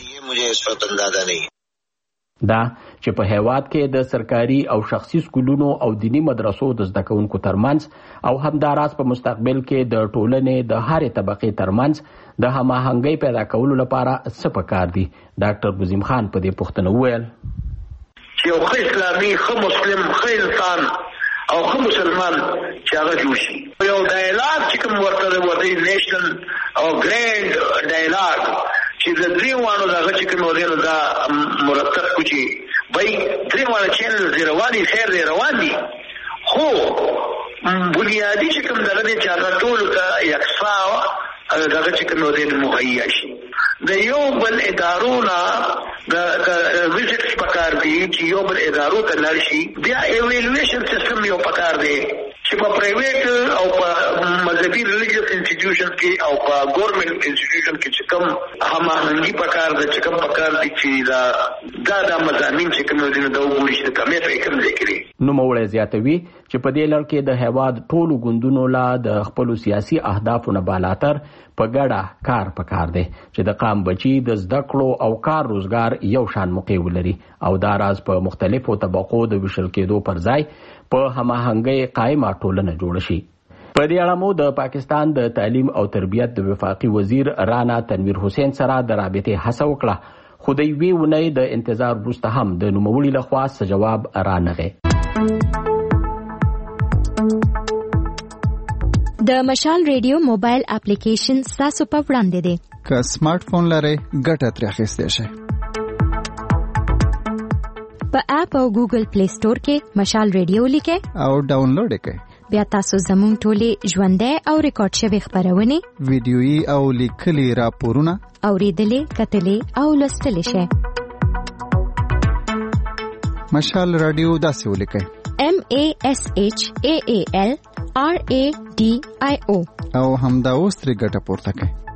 دا چې په هیواد کې د سرکاري او شخصي سکولونو او دینی مدرسو د زده کوونکو ترمنځ او همداراز په مستقبل کې د ټولنې د هرې طبقې ترمنځ د هماهنګۍ پیدا کولو لپاره څه پکار دي. ډاکټر وزیم خان په دې پوښتنه وویل چې یو ښه اسلامي ښه مسلم ښه انسان او ښه مسلمان چې هغه جوړ شي. یو ډایلاګ چې کوم ورته ورته نیشنل او ګرینډ ډایلاګ چې د درې وانو دغه چې کوم ودیرو دا مرتب کوي بای درې وانه چینل رواني خیر دی روان دي، خو بنیادی چې کوم دغه چې هغه ټول ته یکسا دغه چې کوم ودیرو مهیا شي. د یو بل ادارونه د ویزټس پکار دي چې یو بل ادارو ته لاړ شي. بیا ایوالویشن سیستم یو پکار دی چې چې په پرایویټ او په مذهبي ریلیجیس انسټیټیوشن کې او په ګورنمنت انسټیټیوشن کې چې کوم هماهنګي پکار ده چې کوم پکار دي چې دا دا د مضامین چې کوم دي د وګوري چې کمې په کوم ځای کې نو موړ زیاتوي چې په دې لړ کې د هیواد ټولو ګوندونو لا د خپل سیاسي اهدافو نه بالاتر په ګډه کار پکار دی چې د قام بچي د زده کړو او کار روزګار یو شان موقع ولري او دا راز په مختلفو طبقو د وشل کېدو پر ځای په هماهنګۍ قائمه ټولنه جوړ شي. په دې اړه مو د پاکستان د تعلیم او تربیت د وفاقي وزیر رانا تنویر حسین سره د رابطې هڅه وکړه خو د یوې ونې د انتظار وروسته هم د نوموړي لخوا څه جواب رانغی. د مشال ریډیو موبایل اپلیکیشن ستاسو په وړاندې دی. که سمارټ فون لرئ ګټه ترې اخیستی شئ. په اپ او ګوګل پلی سٹور کې مشال ریډیو لیکئ او ډاونلوډ یې کړئ. بیا تاسو زموږ ټولې ژوندۍ او ریکارډ شوې خپرونې ویډیويي او لیکلي راپورونه اورېدلې کتلې او لوستلې شئ. مشال رادیو داسې ولیکئ: M A S H A A L R A D I O او همدا اوس ترې ګټه پورته کړئ.